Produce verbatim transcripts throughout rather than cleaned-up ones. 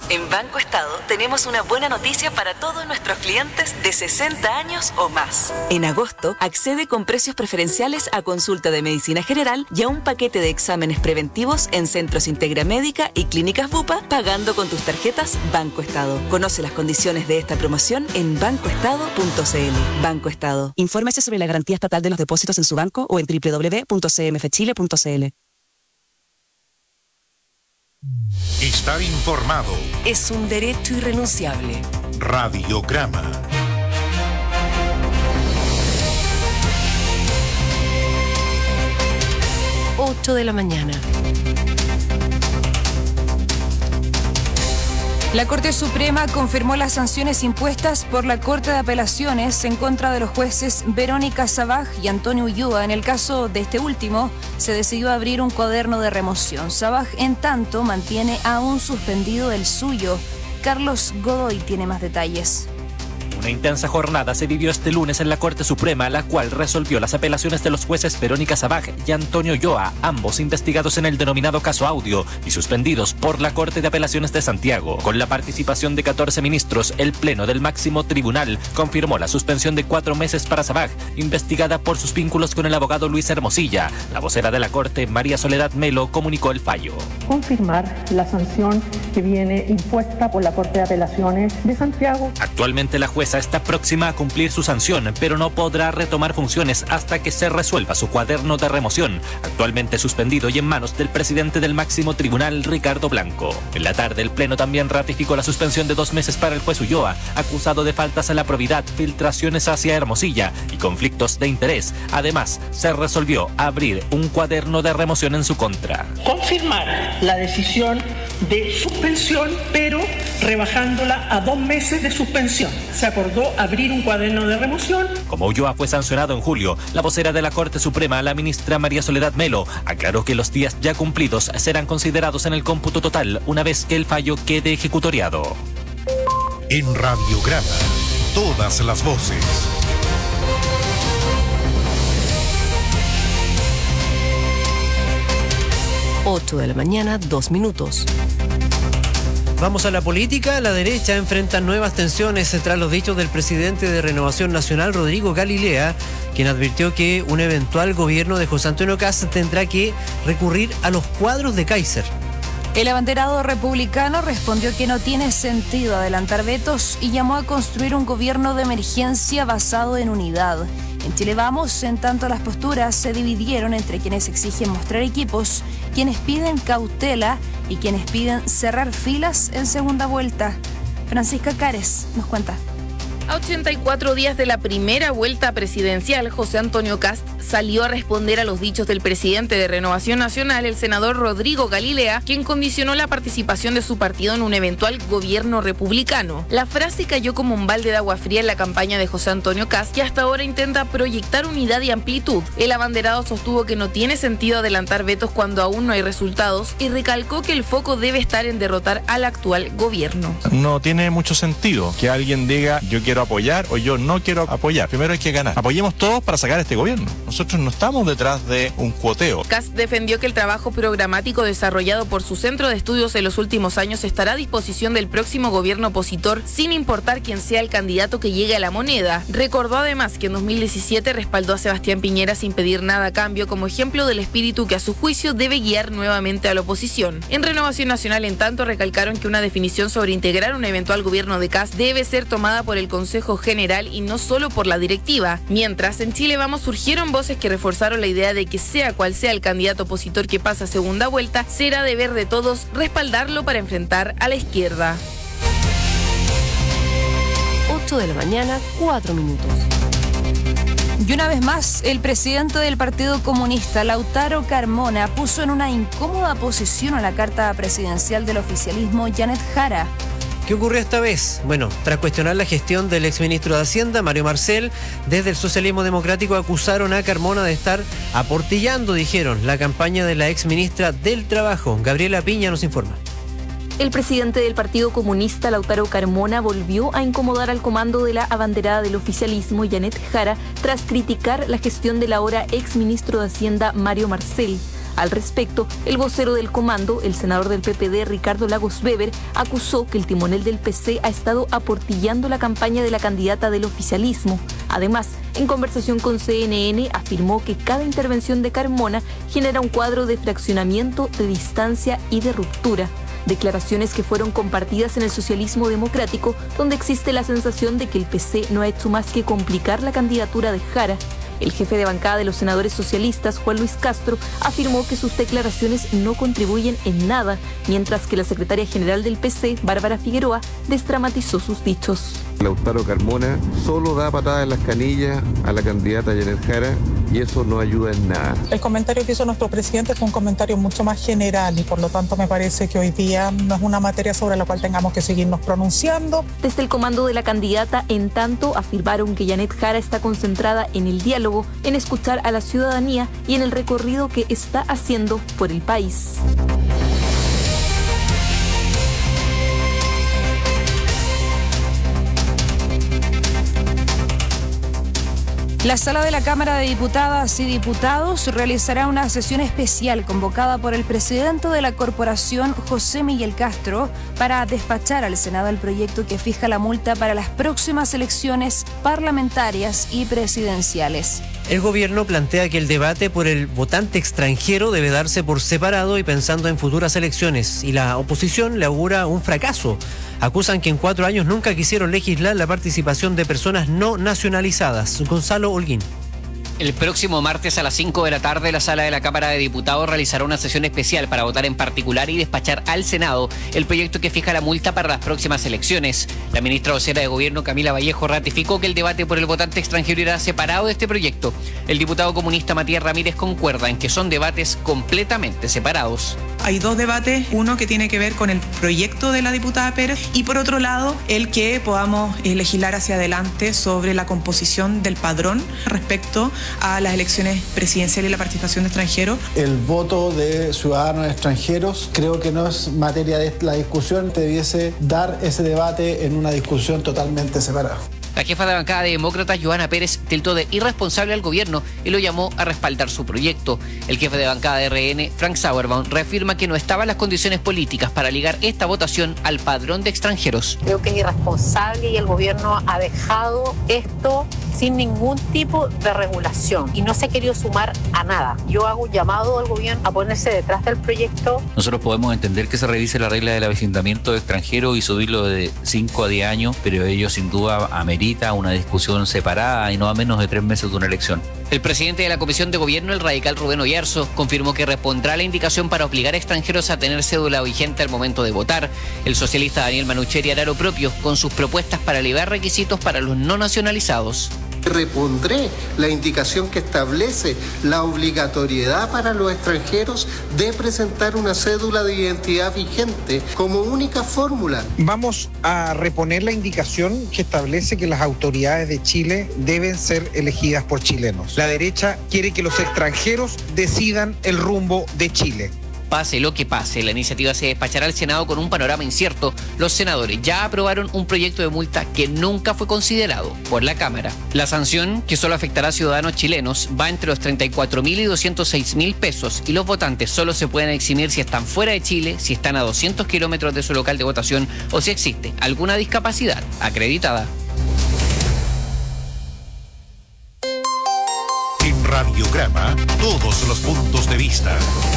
En Banco Estado tenemos una buena noticia para todos nuestros clientes de sesenta años o más. En agosto, accede con precios preferenciales a consulta de medicina general y a un paquete de exámenes preventivos en Centros Integra Médica y Clínicas Bupa, pagando con tus tarjetas Banco Estado. Conoce las condiciones de esta promoción en banco estado punto c l. Banco Estado. Infórmese sobre la garantía estatal de los depósitos en su banco o en doble u doble u doble u punto c m f chile punto c l. Estar informado es un derecho irrenunciable. Radiograma. ocho de la mañana. La Corte Suprema confirmó las sanciones impuestas por la Corte de Apelaciones en contra de los jueces Verónica Sabaj y Antonio Ulloa. En el caso de este último, se decidió abrir un cuaderno de remoción. Sabaj, en tanto, mantiene aún suspendido el suyo. Carlos Godoy tiene más detalles. Una intensa jornada se vivió este lunes en la Corte Suprema, la cual resolvió las apelaciones de los jueces Verónica Sabaj y Antonio Ulloa, ambos investigados en el denominado caso Audio y suspendidos por la Corte de Apelaciones de Santiago. Con la participación de catorce ministros, el Pleno del máximo tribunal confirmó la suspensión de cuatro meses para Sabaj, investigada por sus vínculos con el abogado Luis Hermosilla. La vocera de la Corte, María Soledad Melo, comunicó el fallo. Confirmar la sanción que viene impuesta por la Corte de Apelaciones de Santiago. Actualmente la jueza está próxima a cumplir su sanción, pero no podrá retomar funciones hasta que se resuelva su cuaderno de remoción, actualmente suspendido y en manos del presidente del máximo tribunal, Ricardo Blanco. En la tarde, el Pleno también ratificó la suspensión de dos meses para el juez Ulloa, acusado de faltas a la probidad, filtraciones hacia Hermosilla y conflictos de interés. Además, se resolvió abrir un cuaderno de remoción en su contra. Confirmar la decisión de suspensión, pero rebajándola a dos meses de suspensión. Se acordó abrir un cuaderno de remoción. Como Ulloa fue sancionado en julio, la vocera de la Corte Suprema, la ministra María Soledad Melo, aclaró que los días ya cumplidos serán considerados en el cómputo total una vez que el fallo quede ejecutoriado. En Radiograma, todas las voces. ocho de la mañana, dos minutos. Vamos a la política. La derecha enfrenta nuevas tensiones tras los dichos del presidente de Renovación Nacional, Rodrigo Galilea, quien advirtió que un eventual gobierno de José Antonio Kast tendrá que recurrir a los cuadros de Kaiser. El abanderado republicano respondió que no tiene sentido adelantar vetos y llamó a construir un gobierno de emergencia basado en unidad. En Chile Vamos, en tanto, las posturas se dividieron entre quienes exigen mostrar equipos, quienes piden cautela y quienes piden cerrar filas en segunda vuelta. Francisca Cares nos cuenta. A ochenta y cuatro días de la primera vuelta presidencial, José Antonio Kast salió a responder a los dichos del presidente de Renovación Nacional, el senador Rodrigo Galilea, quien condicionó la participación de su partido en un eventual gobierno republicano. La frase cayó como un balde de agua fría en la campaña de José Antonio Kast, que hasta ahora intenta proyectar unidad y amplitud. El abanderado sostuvo que no tiene sentido adelantar vetos cuando aún no hay resultados y recalcó que el foco debe estar en derrotar al actual gobierno. No tiene mucho sentido que alguien diga yo quiero apoyar o yo no quiero apoyar. Primero hay que ganar. Apoyemos todos para sacar a este gobierno. Nosotros no estamos detrás de un cuoteo. Kast defendió que el trabajo programático desarrollado por su centro de estudios en los últimos años estará a disposición del próximo gobierno opositor sin importar quién sea el candidato que llegue a la moneda. Recordó además que en dos mil diecisiete respaldó a Sebastián Piñera sin pedir nada a cambio, como ejemplo del espíritu que a su juicio debe guiar nuevamente a la oposición. En Renovación Nacional, en tanto, recalcaron que una definición sobre integrar un eventual gobierno de Kast debe ser tomada por el Consejo General y no solo por la directiva. Mientras, en Chile Vamos surgieron voces que reforzaron la idea de que sea cual sea el candidato opositor que pasa a segunda vuelta, será deber de todos respaldarlo para enfrentar a la izquierda. ocho de la mañana, cuatro minutos. Y una vez más, el presidente del Partido Comunista, Lautaro Carmona, puso en una incómoda posición a la carta presidencial del oficialismo, Janet Jara. ¿Qué ocurrió esta vez? Bueno, tras cuestionar la gestión del exministro de Hacienda, Mario Marcel, desde el socialismo democrático acusaron a Carmona de estar aportillando, dijeron, la campaña de la exministra del Trabajo. Gabriela Piña nos informa. El presidente del Partido Comunista, Lautaro Carmona, volvió a incomodar al comando de la abanderada del oficialismo, Janet Jara, tras criticar la gestión del ahora exministro de Hacienda, Mario Marcel. Al respecto, el vocero del comando, el senador del P P D, Ricardo Lagos Weber, acusó que el timonel del P C ha estado aportillando la campaña de la candidata del oficialismo. Además, en conversación con C N N, afirmó que cada intervención de Carmona genera un cuadro de fraccionamiento, de distancia y de ruptura. Declaraciones que fueron compartidas en el socialismo democrático, donde existe la sensación de que el P C no ha hecho más que complicar la candidatura de Jara. El jefe de bancada de los senadores socialistas, Juan Luis Castro, afirmó que sus declaraciones no contribuyen en nada, mientras que la secretaria general del P C, Bárbara Figueroa, desdramatizó sus dichos. Lautaro Carmona solo da patadas en las canillas a la candidata Janet Jara y eso no ayuda en nada. El comentario que hizo nuestro presidente fue un comentario mucho más general y por lo tanto me parece que hoy día no es una materia sobre la cual tengamos que seguirnos pronunciando. Desde el comando de la candidata, en tanto, afirmaron que Janet Jara está concentrada en el diálogo, en escuchar a la ciudadanía y en el recorrido que está haciendo por el país. La sala de la Cámara de Diputadas y Diputados realizará una sesión especial convocada por el presidente de la corporación, José Miguel Castro, para despachar al Senado el proyecto que fija la multa para las próximas elecciones parlamentarias y presidenciales. El gobierno plantea que el debate por el votante extranjero debe darse por separado y pensando en futuras elecciones, y la oposición le augura un fracaso. Acusan que en cuatro años nunca quisieron legislar la participación de personas no nacionalizadas. Gonzalo Holguín. El próximo martes a las cinco de la tarde, la Sala de la Cámara de Diputados realizará una sesión especial para votar en particular y despachar al Senado el proyecto que fija la multa para las próximas elecciones. La ministra vocera de Gobierno, Camila Vallejo, ratificó que el debate por el votante extranjero irá separado de este proyecto. El diputado comunista Matías Ramírez concuerda en que son debates completamente separados. Hay dos debates, uno que tiene que ver con el proyecto de la diputada Pérez y por otro lado el que podamos eh, legislar hacia adelante sobre la composición del padrón respecto a las elecciones presidenciales y la participación de extranjeros. El voto de ciudadanos extranjeros creo que no es materia de la discusión, debiese dar ese debate en una discusión totalmente separada. La jefa de bancada de Demócratas, Johanna Pérez, tildó de irresponsable al gobierno y lo llamó a respaldar su proyecto. El jefe de bancada de R N, Frank Sauerbaum, reafirma que no estaban las condiciones políticas para ligar esta votación al padrón de extranjeros. Creo que es irresponsable y el gobierno ha dejado esto sin ningún tipo de regulación y no se ha querido sumar a nada. Yo hago un llamado al gobierno a ponerse detrás del proyecto. Nosotros podemos entender que se revise la regla del avecindamiento de extranjeros y subirlo de cinco a diez años, pero ello sin duda amerita una discusión separada y no a menos de tres meses de una elección. El presidente de la Comisión de Gobierno, el radical Rubén Oyarzo, confirmó que respondrá a la indicación para obligar a extranjeros a tener cédula vigente al momento de votar. El socialista Daniel Manucheri hará lo propio con sus propuestas para liberar requisitos para los no nacionalizados. Repondré la indicación que establece la obligatoriedad para los extranjeros de presentar una cédula de identidad vigente como única fórmula. Vamos a reponer la indicación que establece que las autoridades de Chile deben ser elegidas por chilenos. La derecha quiere que los extranjeros decidan el rumbo de Chile. Pase lo que pase, la iniciativa se despachará al Senado con un panorama incierto. Los senadores ya aprobaron un proyecto de multa que nunca fue considerado por la Cámara. La sanción, que solo afectará a ciudadanos chilenos, va entre los treinta y cuatro mil y doscientos seis mil pesos y los votantes solo se pueden eximir si están fuera de Chile, si están a doscientos kilómetros de su local de votación o si existe alguna discapacidad acreditada. En Radiograma, todos los puntos de vista.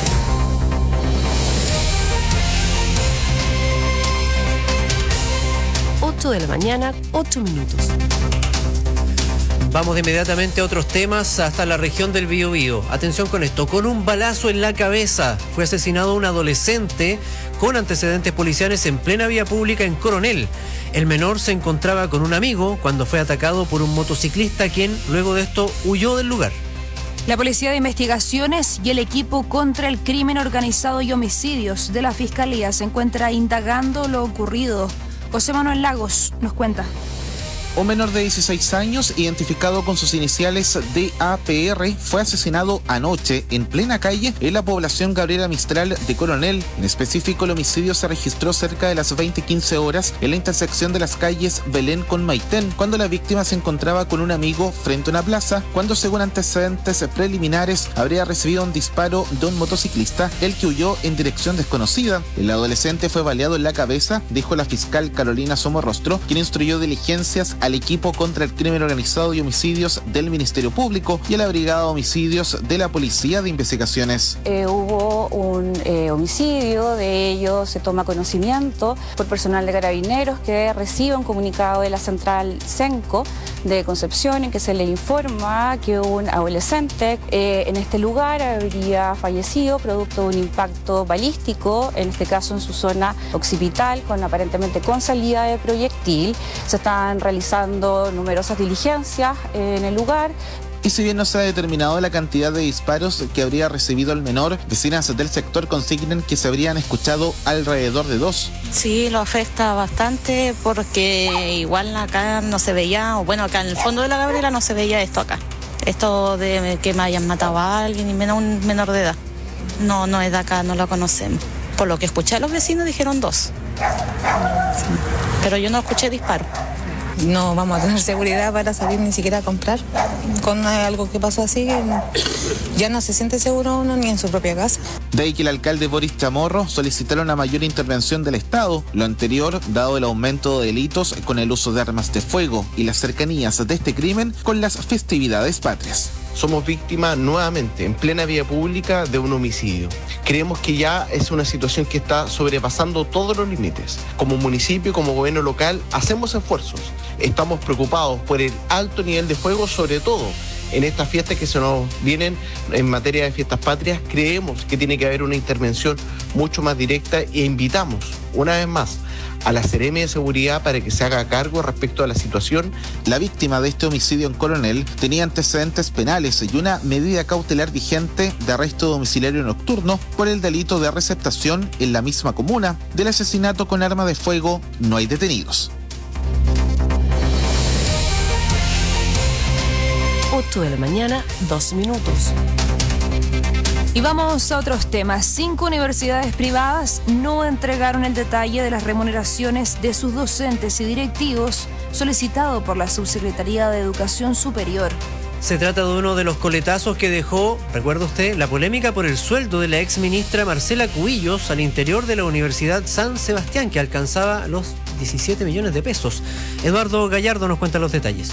ocho de la mañana, ocho minutos. Vamos de inmediatamente a otros temas, hasta la región del Biobío. Atención con esto, con un balazo en la cabeza fue asesinado un adolescente con antecedentes policiales en plena vía pública en Coronel. El menor se encontraba con un amigo cuando fue atacado por un motociclista quien luego de esto huyó del lugar. La Policía de Investigaciones y el equipo contra el crimen organizado y homicidios de la Fiscalía se encuentra indagando lo ocurrido. José Manuel Lagos nos cuenta. Un menor de dieciséis años, identificado con sus iniciales D A P R, fue asesinado anoche en plena calle en la población Gabriela Mistral de Coronel. En específico, el homicidio se registró cerca de las veinte quince horas en la intersección de las calles Belén con Maitén, cuando la víctima se encontraba con un amigo frente a una plaza, cuando según antecedentes preliminares habría recibido un disparo de un motociclista, el que huyó en dirección desconocida. El adolescente fue baleado en la cabeza, dijo la fiscal Carolina Somorrostro, quien instruyó diligencias al equipo contra el crimen organizado y homicidios del Ministerio Público y a la Brigada de Homicidios de la Policía de Investigaciones. Eh, hubo un eh, homicidio, de ello se toma conocimiento por personal de Carabineros que recibe un comunicado de la central CENCO de Concepción en que se le informa que un adolescente eh, en este lugar habría fallecido producto de un impacto balístico, en este caso en su zona occipital, con aparentemente con salida de proyectil. Se están realizando numerosas diligencias en el lugar. Y si bien no se ha determinado la cantidad de disparos que habría recibido el menor, vecinas del sector consignan que se habrían escuchado alrededor de dos. Sí, lo afecta bastante porque igual acá no se veía, o bueno, acá en el fondo de la Gabriela no se veía esto acá. Esto de que me hayan matado a alguien y menos un menor de edad. No, no es de acá, no lo conocemos. Por lo que escuché a los vecinos dijeron dos. Sí. Pero yo no escuché disparos. No vamos a tener seguridad para salir ni siquiera a comprar. Con algo que pasó así, ya no se siente seguro uno ni en su propia casa. De ahí que el alcalde Boris Chamorro solicitara una mayor intervención del Estado. Lo anterior, dado el aumento de delitos con el uso de armas de fuego y las cercanías de este crimen con las festividades patrias. Somos víctimas nuevamente, en plena vía pública, de un homicidio. Creemos que ya es una situación que está sobrepasando todos los límites. Como municipio, como gobierno local, hacemos esfuerzos. Estamos preocupados por el alto nivel de fuego, sobre todo en estas fiestas que se nos vienen en materia de fiestas patrias. Creemos que tiene que haber una intervención mucho más directa e invitamos, una vez más, a la Seremi de Seguridad para que se haga cargo respecto a la situación. La víctima de este homicidio en Coronel tenía antecedentes penales y una medida cautelar vigente de arresto domiciliario nocturno por el delito de receptación en la misma comuna. Del asesinato con arma de fuego no hay detenidos. ocho de la mañana, dos minutos. Y vamos a otros temas. Cinco universidades privadas no entregaron el detalle de las remuneraciones de sus docentes y directivos solicitado por la Subsecretaría de Educación Superior. Se trata de uno de los coletazos que dejó, recuerda usted, la polémica por el sueldo de la ex ministra Marcela Cubillos al interior de la Universidad San Sebastián, que alcanzaba los diecisiete millones de pesos. Eduardo Gallardo nos cuenta los detalles.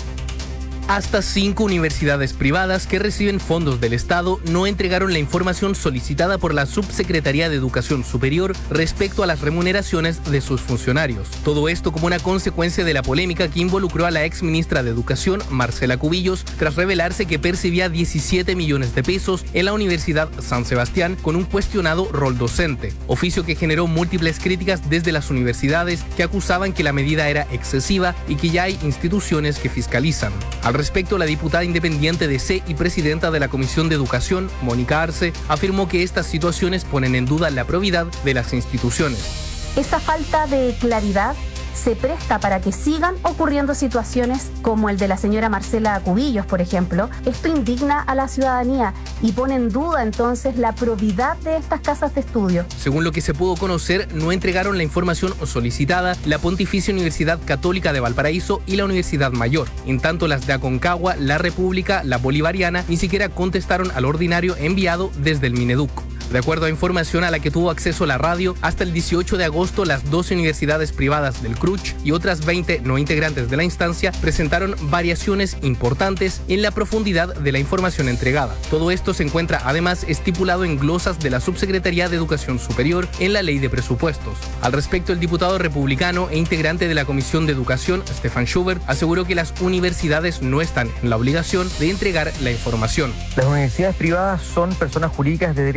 Hasta cinco universidades privadas que reciben fondos del Estado no entregaron la información solicitada por la Subsecretaría de Educación Superior respecto a las remuneraciones de sus funcionarios. Todo esto como una consecuencia de la polémica que involucró a la ex ministra de Educación, Marcela Cubillos, tras revelarse que percibía diecisiete millones de pesos en la Universidad San Sebastián con un cuestionado rol docente, oficio que generó múltiples críticas desde las universidades que acusaban que la medida era excesiva y que ya hay instituciones que fiscalizan. Al respecto, la diputada independiente de C y presidenta de la Comisión de Educación, Mónica Arce, afirmó que estas situaciones ponen en duda la probidad de las instituciones. Esta falta de claridad se presta para que sigan ocurriendo situaciones como el de la señora Marcela Cubillos, por ejemplo. Esto indigna a la ciudadanía y pone en duda entonces la probidad de estas casas de estudio. Según lo que se pudo conocer, no entregaron la información solicitada la Pontificia Universidad Católica de Valparaíso y la Universidad Mayor. En tanto, las de Aconcagua, la República, la Bolivariana ni siquiera contestaron al ordinario enviado desde el Mineduc. De acuerdo a información a la que tuvo acceso la radio, hasta el dieciocho de agosto las doce universidades privadas del C R U C H y otras veinte no integrantes de la instancia presentaron variaciones importantes en la profundidad de la información entregada. Todo esto se encuentra además estipulado en glosas de la Subsecretaría de Educación Superior en la Ley de Presupuestos. Al respecto, el diputado republicano e integrante de la Comisión de Educación, Stefan Schubert, aseguró que las universidades no están en la obligación de entregar la información. Las universidades privadas son personas jurídicas de derecho público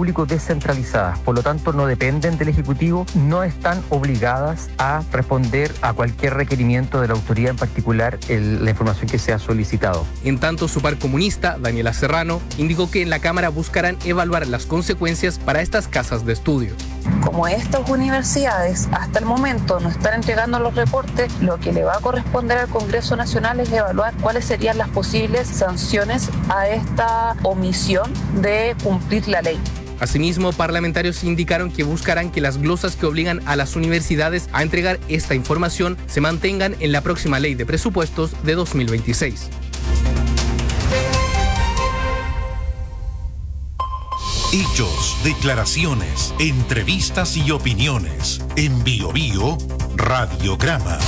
público descentralizadas, por lo tanto no dependen del Ejecutivo, no están obligadas a responder a cualquier requerimiento de la autoridad, en particular el, la información que sea solicitado. En tanto, su par comunista, Daniela Serrano, indicó que en la Cámara buscarán evaluar las consecuencias para estas casas de estudio. Como estas universidades hasta el momento no están entregando los reportes, lo que le va a corresponder al Congreso Nacional es evaluar cuáles serían las posibles sanciones a esta omisión de cumplir la ley. Asimismo, parlamentarios indicaron que buscarán que las glosas que obligan a las universidades a entregar esta información se mantengan en la próxima ley de presupuestos de dos mil veintiséis. Hechos, declaraciones, entrevistas y opiniones. En Bio Bio, Radiograma.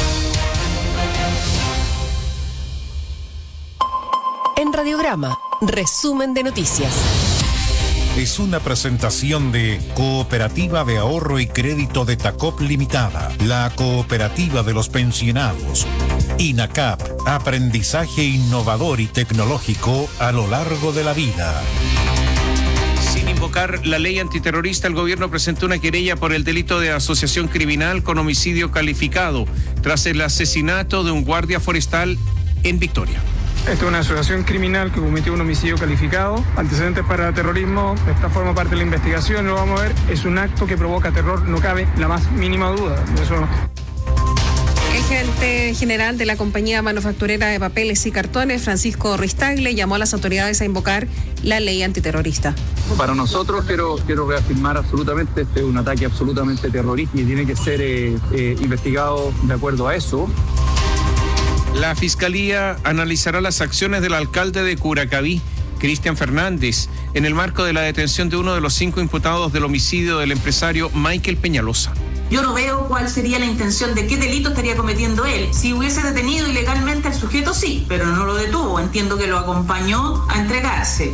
En Radiograma, resumen de noticias. Es una presentación de Cooperativa de Ahorro y Crédito de Tacop Limitada, la cooperativa de los pensionados. INACAP, aprendizaje innovador y tecnológico a lo largo de la vida. Sin invocar la ley antiterrorista, el gobierno presentó una querella por el delito de asociación criminal con homicidio calificado, tras el asesinato de un guardia forestal en Victoria. Esta es una asociación criminal que cometió un homicidio calificado, antecedentes para terrorismo, esta forma parte de la investigación, lo vamos a ver, es un acto que provoca terror, no cabe la más mínima duda de eso. El gerente general de la compañía manufacturera de papeles y cartones, Francisco Ruiz-Tagle, llamó a las autoridades a invocar la ley antiterrorista. Para nosotros, quiero, quiero reafirmar absolutamente, este es un ataque absolutamente terrorista y tiene que ser eh, eh, investigado de acuerdo a eso. La Fiscalía analizará las acciones del alcalde de Curacaví, Cristian Fernández, en el marco de la detención de uno de los cinco imputados del homicidio del empresario Michael Peñalosa. Yo no veo cuál sería la intención de qué delito estaría cometiendo él. Si hubiese detenido ilegalmente al sujeto, sí, pero no lo detuvo. Entiendo que lo acompañó a entregarse.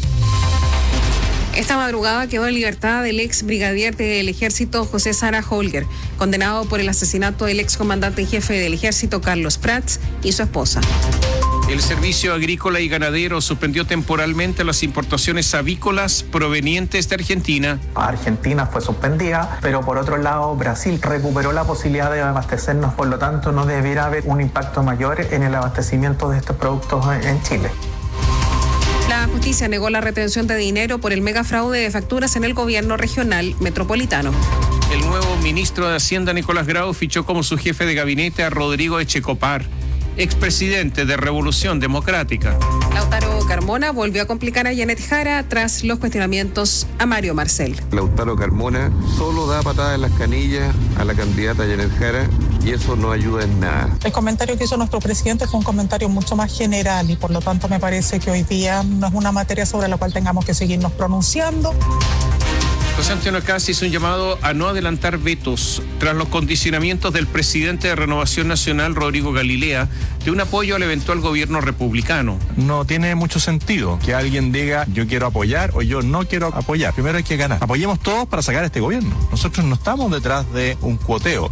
Esta madrugada quedó en libertad el ex brigadier del ejército José Sara Holger, condenado por el asesinato del ex comandante en jefe del ejército Carlos Prats y su esposa. El Servicio Agrícola y Ganadero suspendió temporalmente las importaciones avícolas provenientes de Argentina. Argentina fue suspendida, pero por otro lado Brasil recuperó la posibilidad de abastecernos, por lo tanto no debiera haber un impacto mayor en el abastecimiento de estos productos en Chile. La justicia negó la retención de dinero por el megafraude de facturas en el gobierno regional metropolitano. El nuevo ministro de Hacienda, Nicolás Grau, fichó como su jefe de gabinete a Rodrigo Echecopar, expresidente de Revolución Democrática. Lautaro Carmona volvió a complicar a Janet Jara tras los cuestionamientos a Mario Marcel. Lautaro Carmona solo da patadas en las canillas a la candidata Janet Jara y eso no ayuda en nada. El comentario que hizo nuestro presidente fue un comentario mucho más general y por lo tanto me parece que hoy día no es una materia sobre la cual tengamos que seguirnos pronunciando. José Antonio Cast hizo un llamado a no adelantar vetos tras los condicionamientos del presidente de Renovación Nacional, Rodrigo Galilea, de un apoyo al eventual gobierno republicano. No tiene mucho sentido que alguien diga yo quiero apoyar o yo no quiero apoyar. Primero hay que ganar. Apoyemos todos para sacar a este gobierno. Nosotros no estamos detrás de un cuoteo.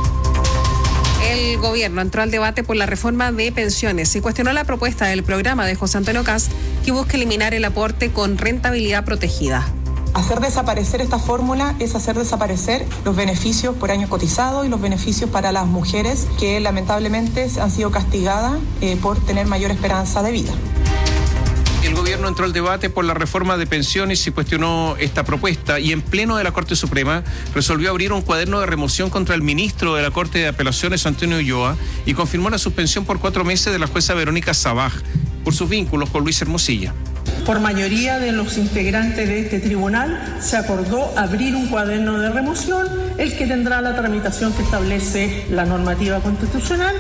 El gobierno entró al debate por la reforma de pensiones y cuestionó la propuesta del programa de José Antonio Cast que busca eliminar el aporte con rentabilidad protegida. Hacer desaparecer esta fórmula es hacer desaparecer los beneficios por año cotizado y los beneficios para las mujeres que lamentablemente han sido castigadas eh, por tener mayor esperanza de vida. El gobierno entró al debate por la reforma de pensiones y cuestionó esta propuesta y en pleno de la Corte Suprema resolvió abrir un cuaderno de remoción contra el ministro de la Corte de Apelaciones, Antonio Ulloa, y confirmó la suspensión por cuatro meses de la jueza Verónica Sabaj por sus vínculos con Luis Hermosilla. Por mayoría de los integrantes de este tribunal se acordó abrir un cuaderno de remoción, el que tendrá la tramitación que establece la normativa constitucional.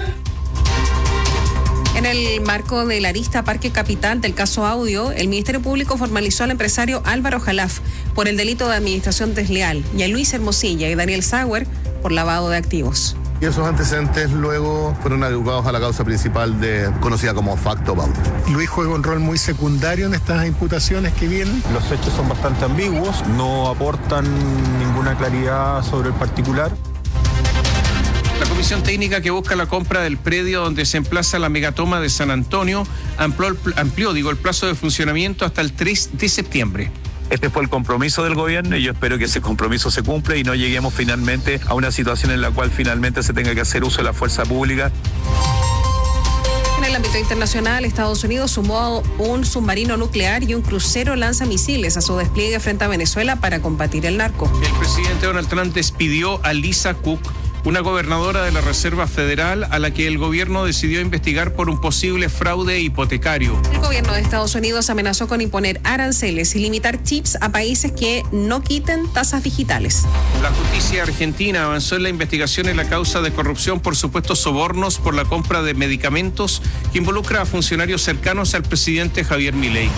En el marco de la arista Parque Capital del caso Audio, el Ministerio Público formalizó al empresario Álvaro Jalaf por el delito de administración desleal y a Luis Hermosilla y Daniel Sauer por lavado de activos. Y esos antecedentes luego fueron agrupados a la causa principal de, conocida como Facto Baudo. Luis juega un rol muy secundario en estas imputaciones que vienen. Los hechos son bastante ambiguos, no aportan ninguna claridad sobre el particular. La comisión técnica que busca la compra del predio donde se emplaza la megatoma de San Antonio amplió, amplió digo, el plazo de funcionamiento hasta el tres de septiembre. Este fue el compromiso del gobierno y yo espero que ese compromiso se cumpla y no lleguemos finalmente a una situación en la cual finalmente se tenga que hacer uso de la fuerza pública. En el ámbito internacional, Estados Unidos sumó un submarino nuclear y un crucero lanzamisiles a su despliegue frente a Venezuela para combatir el narco. El presidente Donald Trump despidió a Lisa Cook, una gobernadora de la Reserva Federal a la que el gobierno decidió investigar por un posible fraude hipotecario. El gobierno de Estados Unidos amenazó con imponer aranceles y limitar chips a países que no quiten tasas digitales. La justicia argentina avanzó en la investigación en la causa de corrupción por supuestos sobornos por la compra de medicamentos que involucra a funcionarios cercanos al presidente Javier Milei.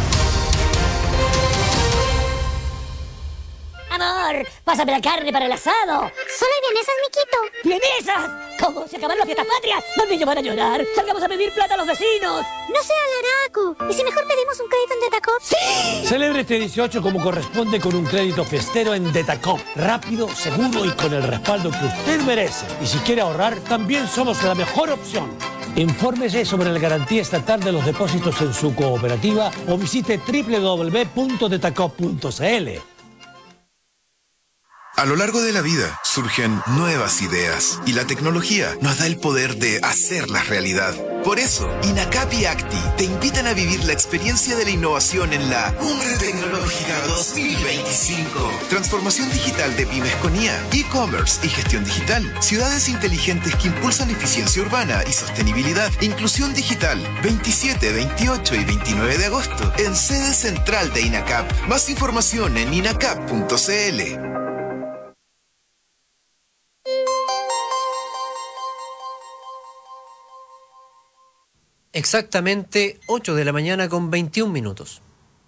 Amor, pásame la carne para el asado. Solo hay vienesas, miquito. ¿Vienesas? ¿Cómo? ¿Se acabaron las fiestas patrias? Los niños van a llorar. Salgamos a pedir plata a los vecinos. No sea laraco. ¿Y si mejor pedimos un crédito en Detacop? ¡Sí! Celebre este dieciocho como corresponde con un crédito fiestero en Detacop. Rápido, seguro y con el respaldo que usted merece. Y si quiere ahorrar, también somos la mejor opción. Infórmese sobre la garantía estatal de los depósitos en su cooperativa o visite doble u doble u doble u punto detacop punto c l. A lo largo de la vida surgen nuevas ideas y la tecnología nos da el poder de hacerlas realidad. Por eso, INACAP y ACTI te invitan a vivir la experiencia de la innovación en la Cumbre Tecnológica dos mil veinticinco. Transformación digital de pymes con I A, e-commerce y gestión digital. Ciudades inteligentes que impulsan eficiencia urbana y sostenibilidad. Inclusión digital. veintisiete, veintiocho y veintinueve de agosto en sede central de INACAP. Más información en inacap punto c l. Exactamente ocho de la mañana con veintiún minutos.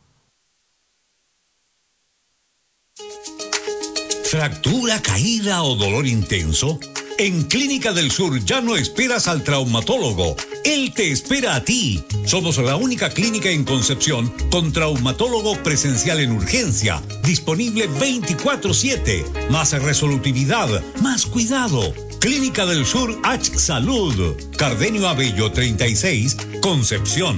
¿Fractura, caída o dolor intenso? En Clínica del Sur ya no esperas al traumatólogo. Él te espera a ti. Somos la única clínica en Concepción con traumatólogo presencial en urgencia, disponible veinticuatro siete. Más resolutividad, más cuidado. Clínica del Sur H Salud. Cardenio Abello treinta y seis, Concepción.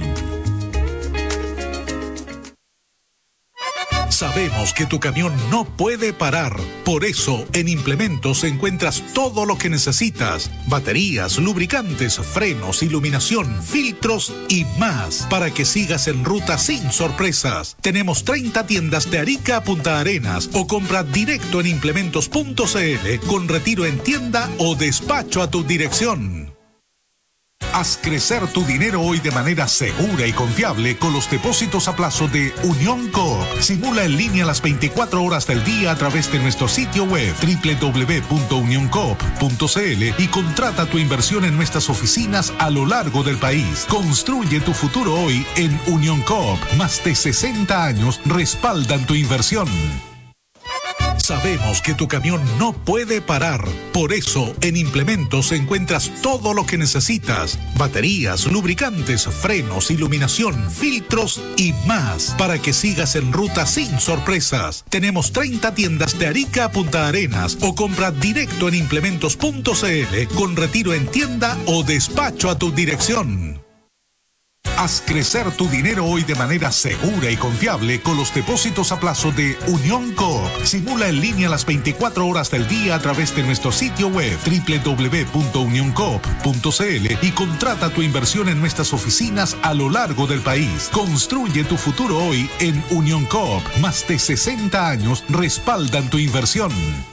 Sabemos que tu camión no puede parar. Por eso, en Implementos encuentras todo lo que necesitas. Baterías, lubricantes, frenos, iluminación, filtros y más. Para que sigas en ruta sin sorpresas. Tenemos treinta tiendas de Arica a Punta Arenas o compra directo en implementos punto c l con retiro en tienda o despacho a tu dirección. Haz crecer tu dinero hoy de manera segura y confiable con los depósitos a plazo de Unión Coop. Simula en línea las veinticuatro horas del día a través de nuestro sitio web doble u doble u doble u punto unión coop punto c l y contrata tu inversión en nuestras oficinas a lo largo del país. Construye tu futuro hoy en Unión Coop. Más de sesenta años respaldan tu inversión. Sabemos que tu camión no puede parar. Por eso, en Implementos encuentras todo lo que necesitas. Baterías, lubricantes, frenos, iluminación, filtros y más. Para que sigas en ruta sin sorpresas. Tenemos treinta tiendas de Arica a Punta Arenas o compra directo en implementos punto c l con retiro en tienda o despacho a tu dirección. Haz crecer tu dinero hoy de manera segura y confiable con los depósitos a plazo de Unión Coop. Simula en línea las veinticuatro horas del día a través de nuestro sitio web doble u doble u doble u punto unión coop punto c l y contrata tu inversión en nuestras oficinas a lo largo del país. Construye tu futuro hoy en Unión Coop. Más de sesenta años respaldan tu inversión.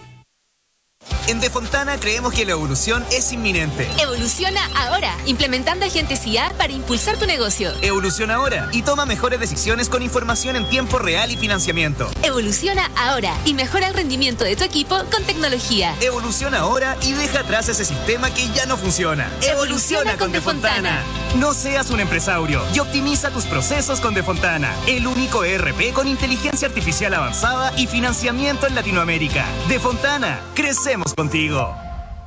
En De Fontana creemos que la evolución es inminente. Evoluciona ahora, implementando agentes I A para impulsar tu negocio. Evoluciona ahora y toma mejores decisiones con información en tiempo real y financiamiento. Evoluciona ahora y mejora el rendimiento de tu equipo con tecnología. Evoluciona ahora y deja atrás ese sistema que ya no funciona. Evoluciona con De Fontana. No seas un empresario y optimiza tus procesos con De Fontana, el único E R P con inteligencia artificial avanzada y financiamiento en Latinoamérica. De Fontana, crecemos contigo.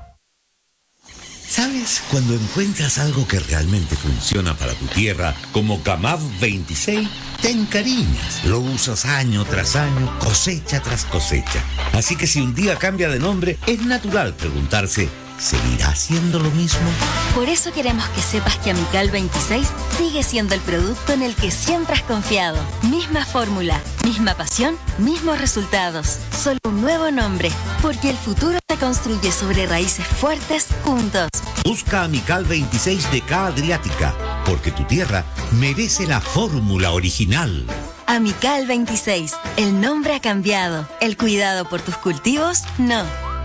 ¿Sabes? Cuando encuentras algo que realmente funciona para tu tierra, como Camad veintiséis, te encariñas. Lo usas año tras año, cosecha tras cosecha. Así que si un día cambia de nombre, es natural preguntarse, ¿seguirá siendo lo mismo? Por eso queremos que sepas que Amical veintiséis sigue siendo el producto en el que siempre has confiado. Misma fórmula, misma pasión, mismos resultados. Solo un nuevo nombre, porque el futuro se construye sobre raíces fuertes juntos. Busca Amical veintiséis de K Adriática, porque tu tierra merece la fórmula original. Amical veintiséis, el nombre ha cambiado, el cuidado por tus cultivos, no.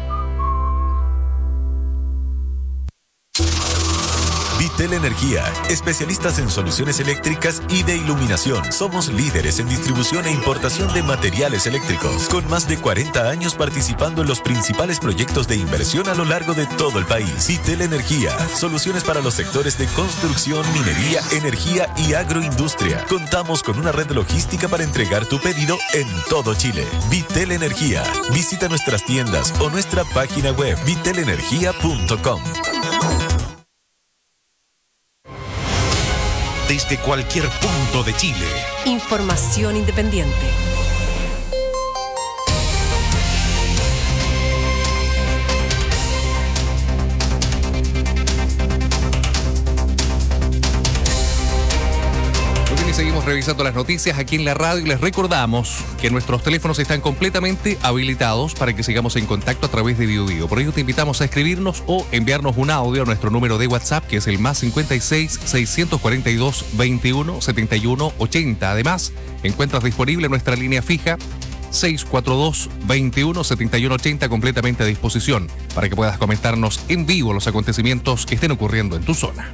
Vitel Energía, especialistas en soluciones eléctricas y de iluminación. Somos líderes en distribución e importación de materiales eléctricos, con más de cuarenta años participando en los principales proyectos de inversión a lo largo de todo el país. Vitel Energía, soluciones para los sectores de construcción, minería, energía y agroindustria. Contamos con una red logística para entregar tu pedido en todo Chile. Vitel Energía. Visita nuestras tiendas o nuestra página web vitel energía punto com. Desde cualquier punto de Chile. Información independiente. Seguimos revisando las noticias aquí en la radio y les recordamos que nuestros teléfonos están completamente habilitados para que sigamos en contacto a través de Bio Bio. Por ello te invitamos a escribirnos o enviarnos un audio a nuestro número de WhatsApp, que es el más cincuenta y seis, seiscientos cuarenta y dos, veintiuno, setenta y uno, ochenta. Además, encuentras disponible nuestra línea fija seiscientos cuarenta y dos, veintiuno, setenta y uno, ochenta, completamente a disposición para que puedas comentarnos en vivo los acontecimientos que estén ocurriendo en tu zona.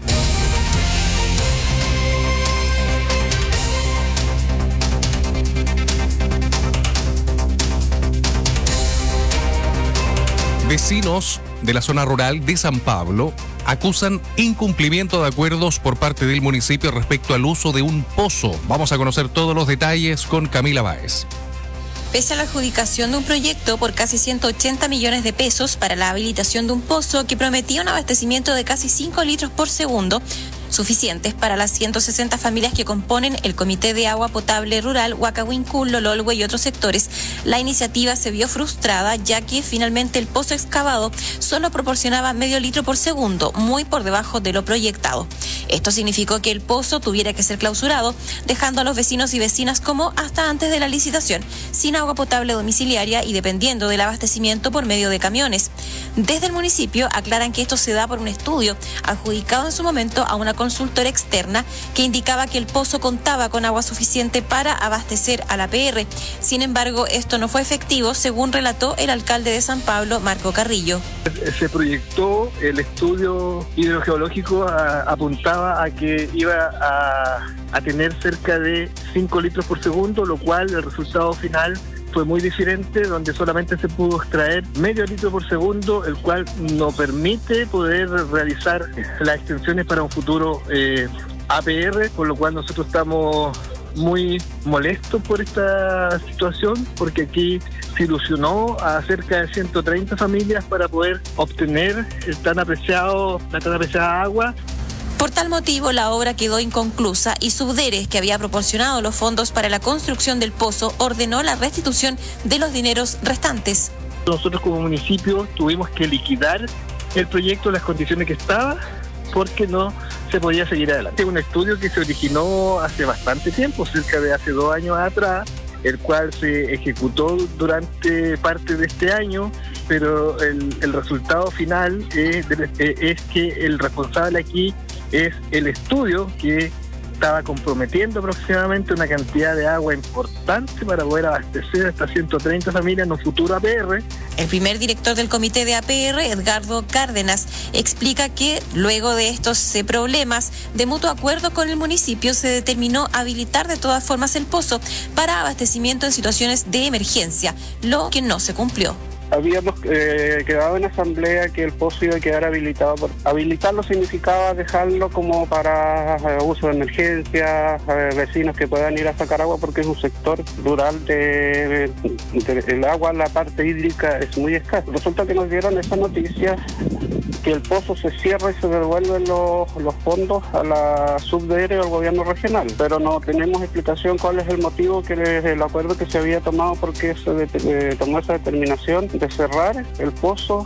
Vecinos de la zona rural de San Pablo acusan incumplimiento de acuerdos por parte del municipio respecto al uso de un pozo. Vamos a conocer todos los detalles con Camila Báez. Pese a la adjudicación de un proyecto por casi ciento ochenta millones de pesos para la habilitación de un pozo que prometía un abastecimiento de casi cinco litros por segundo, suficientes para las ciento sesenta familias que componen el Comité de Agua Potable Rural Huacahuincul, Lololwe y otros sectores, la iniciativa se vio frustrada ya que finalmente el pozo excavado solo proporcionaba medio litro por segundo, muy por debajo de lo proyectado. Esto significó que el pozo tuviera que ser clausurado, dejando a los vecinos y vecinas como hasta antes de la licitación, sin agua potable domiciliaria y dependiendo del abastecimiento por medio de camiones. Desde el municipio aclaran que esto se da por un estudio adjudicado en su momento a una consultora externa que indicaba que el pozo contaba con agua suficiente para abastecer a la P R. Sin embargo, esto no fue efectivo, según relató el alcalde de San Pablo, Marco Carrillo. Se proyectó, el estudio hidrogeológico a, apuntaba a que iba a, a tener cerca de cinco litros por segundo, lo cual el resultado final fue muy diferente, donde solamente se pudo extraer medio litro por segundo, el cual no permite poder realizar las extensiones para un futuro eh, A P R, con lo cual nosotros estamos muy molestos por esta situación, porque aquí se ilusionó a cerca de ciento treinta familias para poder obtener el tan apreciado, la tan apreciada agua. Por tal motivo, la obra quedó inconclusa y Subderes, que había proporcionado los fondos para la construcción del pozo, ordenó la restitución de los dineros restantes. Nosotros como municipio tuvimos que liquidar el proyecto en las condiciones que estaba, porque no se podía seguir adelante. Un estudio que se originó hace bastante tiempo, cerca de hace dos años atrás, el cual se ejecutó durante parte de este año, pero el, el resultado final es, es que el responsable aquí es el estudio que estaba comprometiendo aproximadamente una cantidad de agua importante para poder abastecer a estas ciento treinta familias en un futuro A P R. El primer director del comité de A P R, Edgardo Cárdenas, explica que luego de estos eh, problemas de mutuo acuerdo con el municipio se determinó habilitar de todas formas el pozo para abastecimiento en situaciones de emergencia, lo que no se cumplió. Habíamos eh, quedado en asamblea que el pozo iba a quedar habilitado. Por, habilitarlo significaba dejarlo como para eh, uso de emergencia, eh, vecinos que puedan ir a sacar agua, porque es un sector rural de, de, de el agua, la parte hídrica es muy escasa. Resulta que nos dieron esa noticia que el pozo se cierra y se devuelven los, los fondos a la Subdere o al gobierno regional, pero no tenemos explicación cuál es el motivo, que el acuerdo que se había tomado, porque se de, de, tomó esa determinación de cerrar el pozo.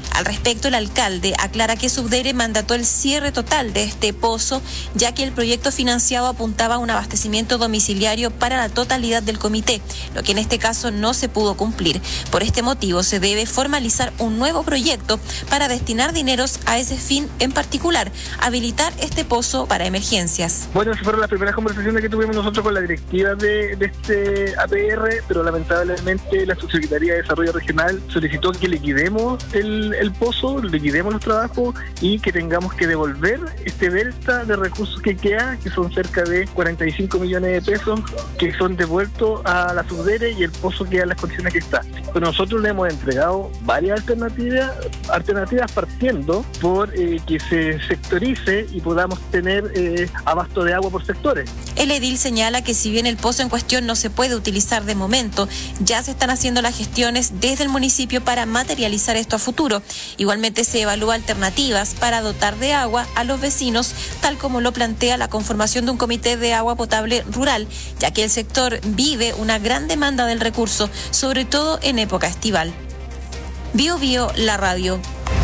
Al respecto, el alcalde aclara que Subdere mandató el cierre total de este pozo, ya que el proyecto financiado apuntaba a un abastecimiento domiciliario para la totalidad del comité, lo que en este caso no se pudo cumplir. Por este motivo, se debe formalizar un nuevo proyecto para destinar dineros a ese fin en particular, habilitar este pozo para emergencias. Bueno, esas fueron las primeras conversaciones que tuvimos nosotros con la directiva de, de este A P R, pero lamentablemente la Subsecretaría de Desarrollo Regional solicitó que liquidemos el, el pozo, liquidemos los trabajos y que tengamos que devolver este delta de recursos que queda, que son cerca de cuarenta y cinco millones de pesos, que son devueltos a la Subdere y el pozo queda en las condiciones que está. Pero nosotros le hemos entregado varias alternativas, alternativas partiendo por eh, que se sectorice y podamos tener eh, abasto de agua por sectores. El edil señala que si bien el pozo en cuestión no se puede utilizar de momento, ya se están haciendo las gestiones desde el municipio para materializar esto a futuro. Igualmente se evalúa alternativas para dotar de agua a los vecinos, tal como lo plantea la conformación de un comité de agua potable rural, ya que el sector vive una gran demanda del recurso, sobre todo en época estival. Bio Bio, la radio.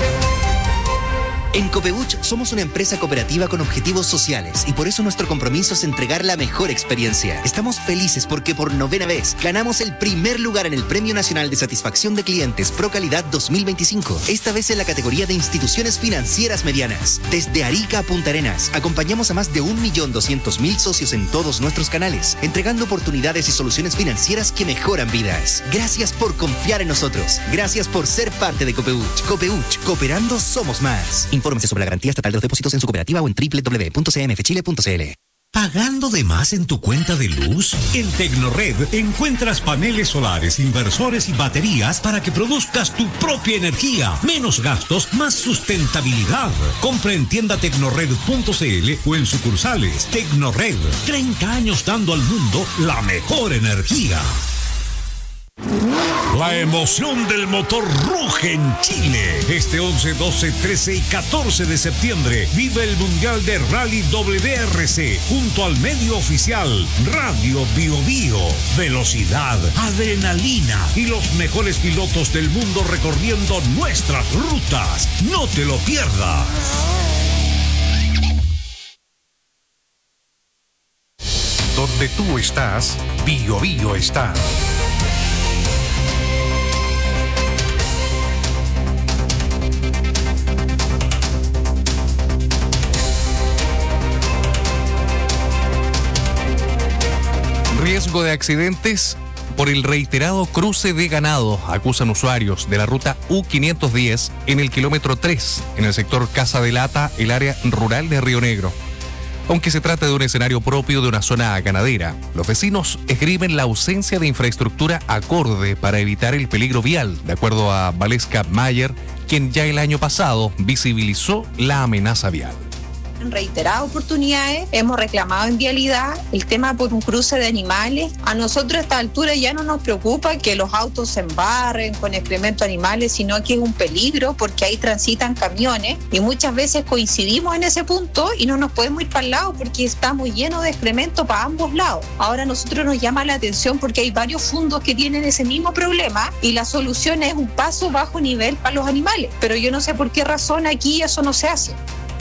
En Copebuch somos una empresa cooperativa con objetivos sociales y por eso nuestro compromiso es entregar la mejor experiencia. Estamos felices porque por novena vez ganamos el primer lugar en el Premio Nacional de Satisfacción de Clientes Pro Calidad dos mil veinticinco, esta vez en la categoría de instituciones financieras medianas. Desde Arica a Punta Arenas, acompañamos a más de un millón doscientos mil socios en todos nuestros canales, entregando oportunidades y soluciones financieras que mejoran vidas. Gracias por confiar en nosotros. Gracias por ser parte de Copebuch. Copebuch, cooperando somos más. Infórmese sobre la garantía estatal de los depósitos en su cooperativa o en doble u doble u doble u punto c m f chile punto c l. ¿Pagando de más en tu cuenta de luz? En Tecnored encuentras paneles solares, inversores y baterías para que produzcas tu propia energía. Menos gastos, más sustentabilidad. Compra en tienda tecnored punto c l o en sucursales. Tecnored, treinta años dando al mundo la mejor energía. La emoción del motor ruge en Chile. Este once, doce, trece y catorce de septiembre vive el Mundial de Rally W R C junto al medio oficial Radio Bio Bio. Velocidad, adrenalina y los mejores pilotos del mundo recorriendo nuestras rutas. No te lo pierdas. Donde tú estás, Bio Bio está. Riesgo de accidentes por el reiterado cruce de ganado, acusan usuarios de la ruta U quinientos diez en el kilómetro tres, en el sector Casa de Lata, el área rural de Río Negro. Aunque se trata de un escenario propio de una zona ganadera, los vecinos escriben la ausencia de infraestructura acorde para evitar el peligro vial, de acuerdo a Valesca Mayer, quien ya el año pasado visibilizó la amenaza vial. En reiteradas oportunidades hemos reclamado en vialidad el tema por un cruce de animales. A nosotros a esta altura ya no nos preocupa que los autos se embarren con excremento de animales, sino que es un peligro porque ahí transitan camiones y muchas veces coincidimos en ese punto y no nos podemos ir para el lado porque estamos llenos de excremento para ambos lados. Ahora a nosotros nos llama la atención porque hay varios fundos que tienen ese mismo problema y la solución es un paso bajo nivel para los animales, pero yo no sé por qué razón aquí eso no se hace.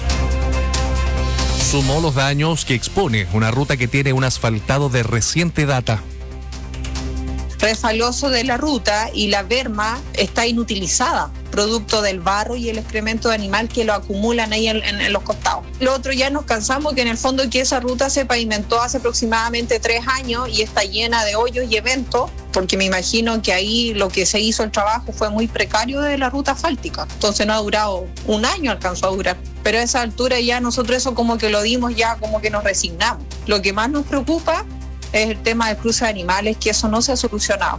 Sumó los daños que expone una ruta que tiene un asfaltado de reciente data. Resbaloso de la ruta y la berma está inutilizada, producto del barro y el excremento de animal que lo acumulan ahí en, en, en los costados. Lo otro, ya nos cansamos que en el fondo que esa ruta se pavimentó hace aproximadamente tres años y está llena de hoyos y eventos, porque me imagino que ahí lo que se hizo el trabajo fue muy precario de la ruta asfáltica. Entonces no ha durado un año, alcanzó a durar. Pero a esa altura ya nosotros eso como que lo dimos, ya como que nos resignamos. Lo que más nos preocupa es el tema del cruce de animales, que eso no se ha solucionado.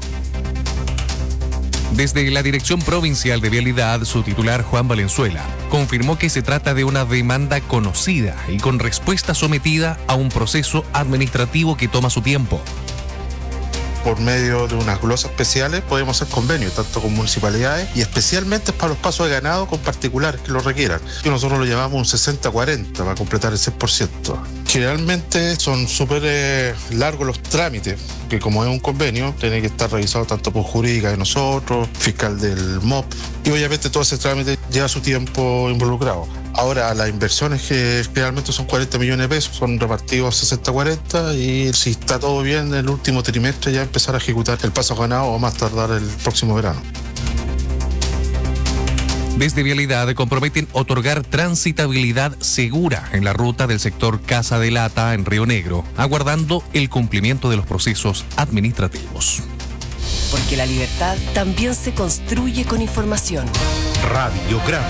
Desde la Dirección Provincial de Vialidad, su titular Juan Valenzuela confirmó que se trata de una demanda conocida y con respuesta sometida a un proceso administrativo que toma su tiempo. por medio de unas glosas especiales podemos hacer convenios, tanto con municipalidades y especialmente para los pasos de ganado con particulares que lo requieran. Y nosotros lo llevamos un sesenta cuarenta para completar el cien por ciento. Generalmente son súper eh, largos los trámites, que como es un convenio, tiene que estar revisado tanto por jurídica de nosotros, fiscal del M O P, y obviamente todo ese trámite lleva su tiempo involucrado. Ahora, las inversiones que generalmente son cuarenta millones de pesos, son repartidos sesenta cuarenta, y si está todo bien, en el último trimestre ya empezar a ejecutar el paso ganado o más tardar el próximo verano. Desde Vialidad comprometen otorgar transitabilidad segura en la ruta del sector Casa de Lata en Río Negro, aguardando el cumplimiento de los procesos administrativos. Porque la libertad también se construye con información. Radiograma.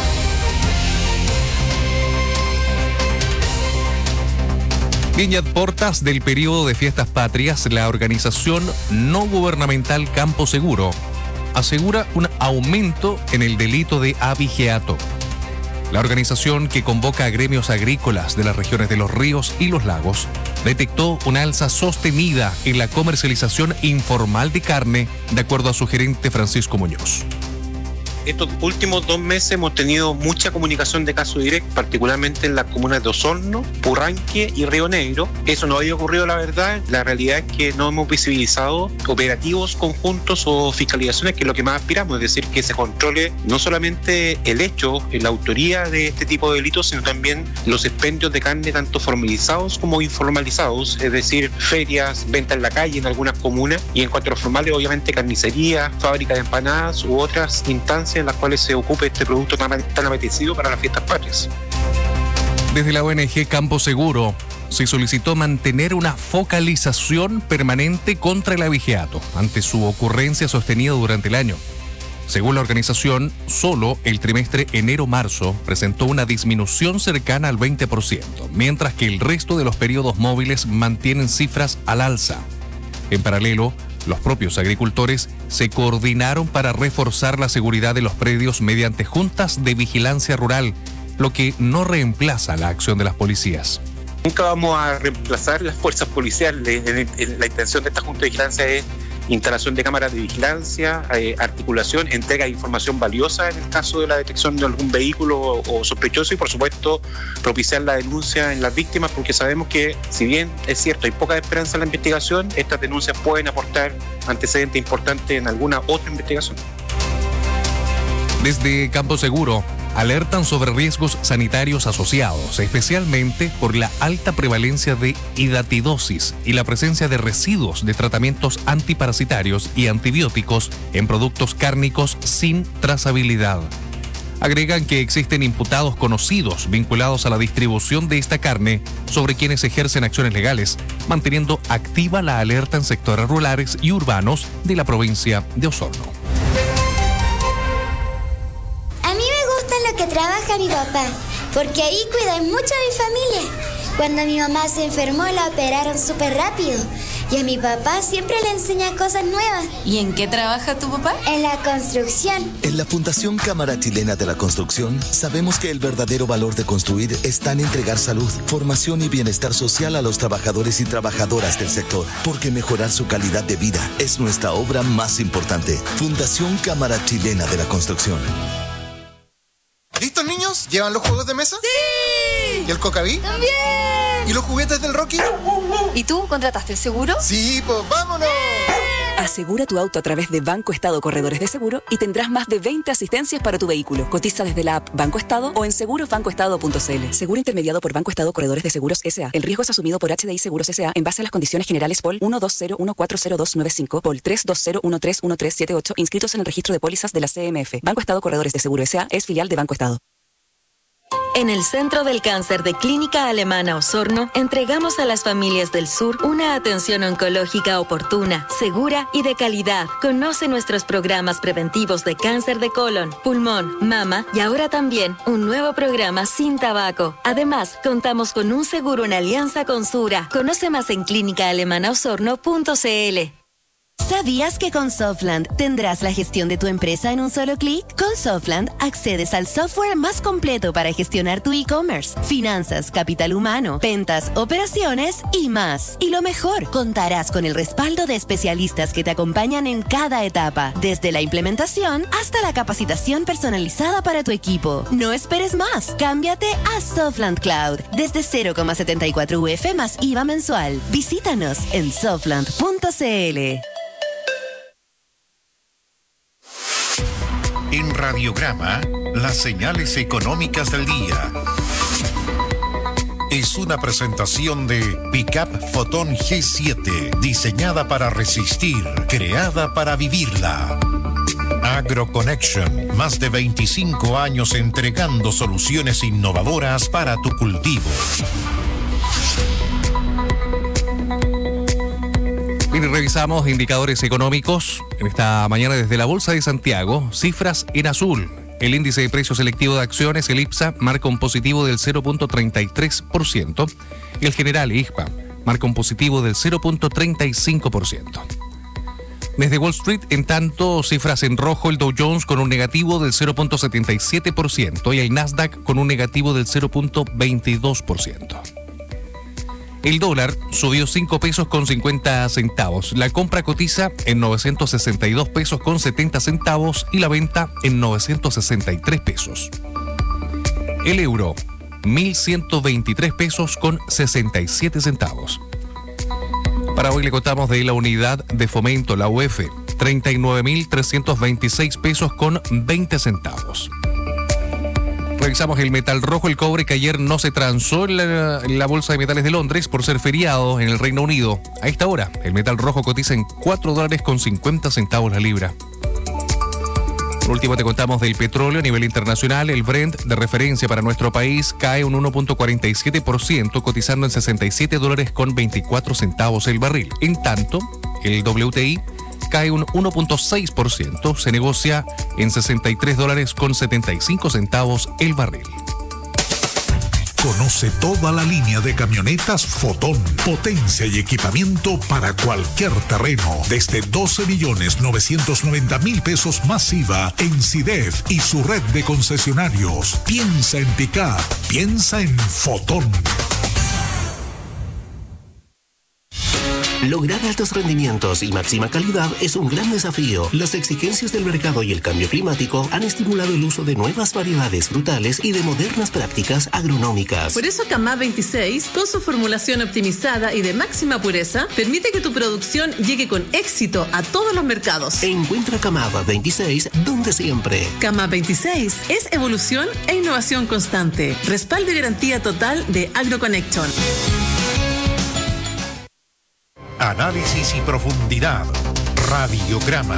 Viña Portas del periodo de fiestas patrias, la organización no gubernamental Campo Seguro asegura un aumento en el delito de abigeato. La organización, que convoca a gremios agrícolas de las regiones de los ríos y los lagos, detectó una alza sostenida en la comercialización informal de carne, de acuerdo a su gerente Francisco Muñoz. Estos últimos dos meses hemos tenido mucha comunicación de caso directo, particularmente en las comunas de Osorno, Purranque y Río Negro. Eso no había ocurrido, la verdad. La realidad es que no hemos visibilizado operativos conjuntos o fiscalizaciones, que es lo que más aspiramos, es decir, que se controle no solamente el hecho, la autoría de este tipo de delitos, sino también los expendios de carne, tanto formalizados como informalizados, es decir, ferias, venta en la calle en algunas comunas, y en cuanto a los formales, obviamente carnicerías, fábricas de empanadas u otras instancias en las cuales se ocupe este producto tan, tan apetecido para las fiestas patrias. Desde la O N G Campo Seguro se solicitó mantener una focalización permanente contra el abigeato ante su ocurrencia sostenida durante el año. Según la organización, solo el trimestre enero-marzo presentó una disminución cercana al veinte por ciento, mientras que el resto de los periodos móviles mantienen cifras al alza. En paralelo, los propios agricultores se coordinaron para reforzar la seguridad de los predios mediante juntas de vigilancia rural, lo que no reemplaza la acción de las policías. Nunca vamos a reemplazar las fuerzas policiales. La intención de esta junta de vigilancia es instalación de cámaras de vigilancia, eh, articulación, entrega de información valiosa en el caso de la detección de algún vehículo o, o sospechoso, y por supuesto propiciar la denuncia en las víctimas, porque sabemos que, si bien es cierto hay poca esperanza en la investigación, estas denuncias pueden aportar antecedentes importantes en alguna otra investigación. Desde Campo Seguro alertan sobre riesgos sanitarios asociados, especialmente por la alta prevalencia de hidatidosis y la presencia de residuos de tratamientos antiparasitarios y antibióticos en productos cárnicos sin trazabilidad. Agregan que existen imputados conocidos vinculados a la distribución de esta carne, sobre quienes ejercen acciones legales, manteniendo activa la alerta en sectores rurales y urbanos de la provincia de Osorno. Que trabaja mi papá, porque ahí cuida mucho a mi familia. Cuando mi mamá se enfermó, la operaron súper rápido, y a mi papá siempre le enseña cosas nuevas. ¿Y en qué trabaja tu papá? En la construcción. En la Fundación Cámara Chilena de la Construcción sabemos que el verdadero valor de construir está en entregar salud, formación y bienestar social a los trabajadores y trabajadoras del sector, porque mejorar su calidad de vida es nuestra obra más importante. Fundación Cámara Chilena de la Construcción. ¿Listos, niños? ¿Llevan los juegos de mesa? ¡Sí! ¿Y el Cocaví? ¡También! ¿Y los juguetes del Rocky? ¿Y tú contrataste el seguro? Sí, pues vámonos. Asegura tu auto a través de Banco Estado Corredores de Seguro y tendrás más de veinte asistencias para tu vehículo. Cotiza desde la app Banco Estado o en seguros banco estado punto c l. Seguro intermediado por Banco Estado Corredores de Seguros S A. El riesgo es asumido por H D I Seguros S A en base a las condiciones generales P O L uno dos cero uno cuatro cero dos nueve cinco, P O L tres dos cero uno tres uno tres siete ocho, inscritos en el registro de pólizas de la C M F. Banco Estado Corredores de Seguro S A es filial de Banco Estado. En el Centro del Cáncer de Clínica Alemana Osorno, entregamos a las familias del sur una atención oncológica oportuna, segura y de calidad. Conoce nuestros programas preventivos de cáncer de colon, pulmón, mama y ahora también un nuevo programa sin tabaco. Además, contamos con un seguro en alianza con Sura. Conoce más en clínica alemana osorno punto c l. ¿Sabías que con Softland tendrás la gestión de tu empresa en un solo clic? Con Softland accedes al software más completo para gestionar tu e-commerce, finanzas, capital humano, ventas, operaciones y más. Y lo mejor, contarás con el respaldo de especialistas que te acompañan en cada etapa, desde la implementación hasta la capacitación personalizada para tu equipo. No esperes más. Cámbiate a Softland Cloud desde cero coma setenta y cuatro U F más I V A mensual. Visítanos en softland punto c l. En Radiograma, las señales económicas del día. Es una presentación de Pickup Photon G siete, diseñada para resistir, creada para vivirla. AgroConnection, más de veinticinco años entregando soluciones innovadoras para tu cultivo. Bien, revisamos indicadores económicos en esta mañana desde la Bolsa de Santiago. Cifras en azul. El índice de precio selectivo de acciones, el IPSA, marca un positivo del cero punto treinta y tres por ciento. Y el general, I G P A, marca un positivo del cero punto treinta y cinco por ciento. Desde Wall Street, en tanto, cifras en rojo, el Dow Jones con un negativo del cero punto setenta y siete por ciento y el Nasdaq con un negativo del cero punto veintidós por ciento. El dólar subió cinco pesos con cincuenta centavos. La compra cotiza en novecientos sesenta y dos pesos con setenta centavos y la venta en novecientos sesenta y tres pesos. El euro, mil ciento veintitrés pesos con sesenta y siete centavos. Para hoy le contamos de la unidad de fomento, la U F, treinta y nueve mil trescientos veintiséis pesos con veinte centavos. Revisamos el metal rojo, el cobre, que ayer no se transó en la, en la Bolsa de Metales de Londres por ser feriado en el Reino Unido. A esta hora, el metal rojo cotiza en cuatro dólares con cincuenta centavos la libra. Por último, te contamos del petróleo a nivel internacional. El Brent, de referencia para nuestro país, cae un uno punto cuarenta y siete por ciento, cotizando en sesenta y siete dólares con veinticuatro centavos el barril. En tanto, el W T I cae un uno punto seis por ciento, se negocia en sesenta y tres dólares con setenta y cinco centavos el barril. Conoce toda la línea de camionetas Fotón. Potencia y equipamiento para cualquier terreno. Desde doce millones novecientos noventa mil pesos más I V A en SIDEF y su red de concesionarios. Piensa en Pickup. Piensa en Fotón. Lograr altos rendimientos y máxima calidad es un gran desafío. Las exigencias del mercado y el cambio climático han estimulado el uso de nuevas variedades frutales y de modernas prácticas agronómicas. Por eso Camá veintiséis, con su formulación optimizada y de máxima pureza, permite que tu producción llegue con éxito a todos los mercados. Encuentra Camá veintiséis donde siempre. Camá veintiséis es evolución e innovación constante. Respaldo y garantía total de AgroConnection. Análisis y profundidad. Radiograma.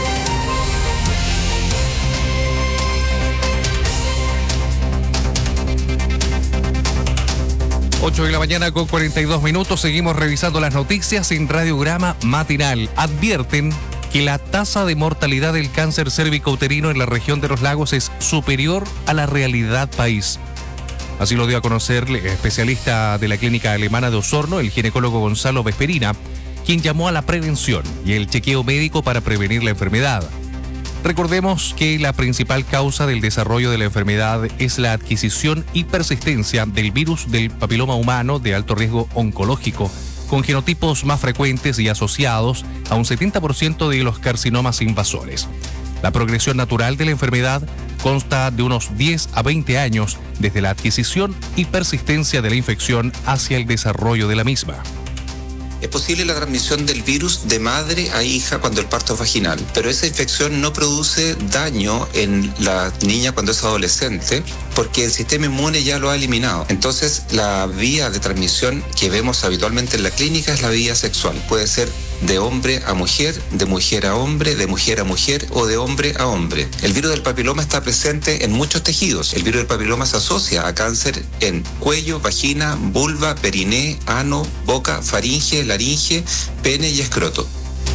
ocho de la mañana con cuarenta y dos minutos. Seguimos revisando las noticias en Radiograma Matinal. Advierten que la tasa de mortalidad del cáncer cérvico-uterino en la región de los lagos es superior a la realidad país. Así lo dio a conocer el especialista de la clínica alemana de Osorno, el ginecólogo Gonzalo Vesperina, quien llamó a la prevención y el chequeo médico para prevenir la enfermedad. Recordemos que la principal causa del desarrollo de la enfermedad es la adquisición y persistencia del virus del papiloma humano de alto riesgo oncológico, con genotipos más frecuentes y asociados a un setenta por ciento de los carcinomas invasores. La progresión natural de la enfermedad consta de unos diez a veinte años desde la adquisición y persistencia de la infección hacia el desarrollo de la misma. Es posible la transmisión del virus de madre a hija cuando el parto es vaginal, pero esa infección no produce daño en la niña cuando es adolescente porque el sistema inmune ya lo ha eliminado. Entonces, la vía de transmisión que vemos habitualmente en la clínica es la vía sexual. Puede ser de hombre a mujer, de mujer a hombre, de mujer a mujer o de hombre a hombre. El virus del papiloma está presente en muchos tejidos. El virus del papiloma se asocia a cáncer en cuello, vagina, vulva, periné, ano, boca, faringe, laringe, pene y escroto.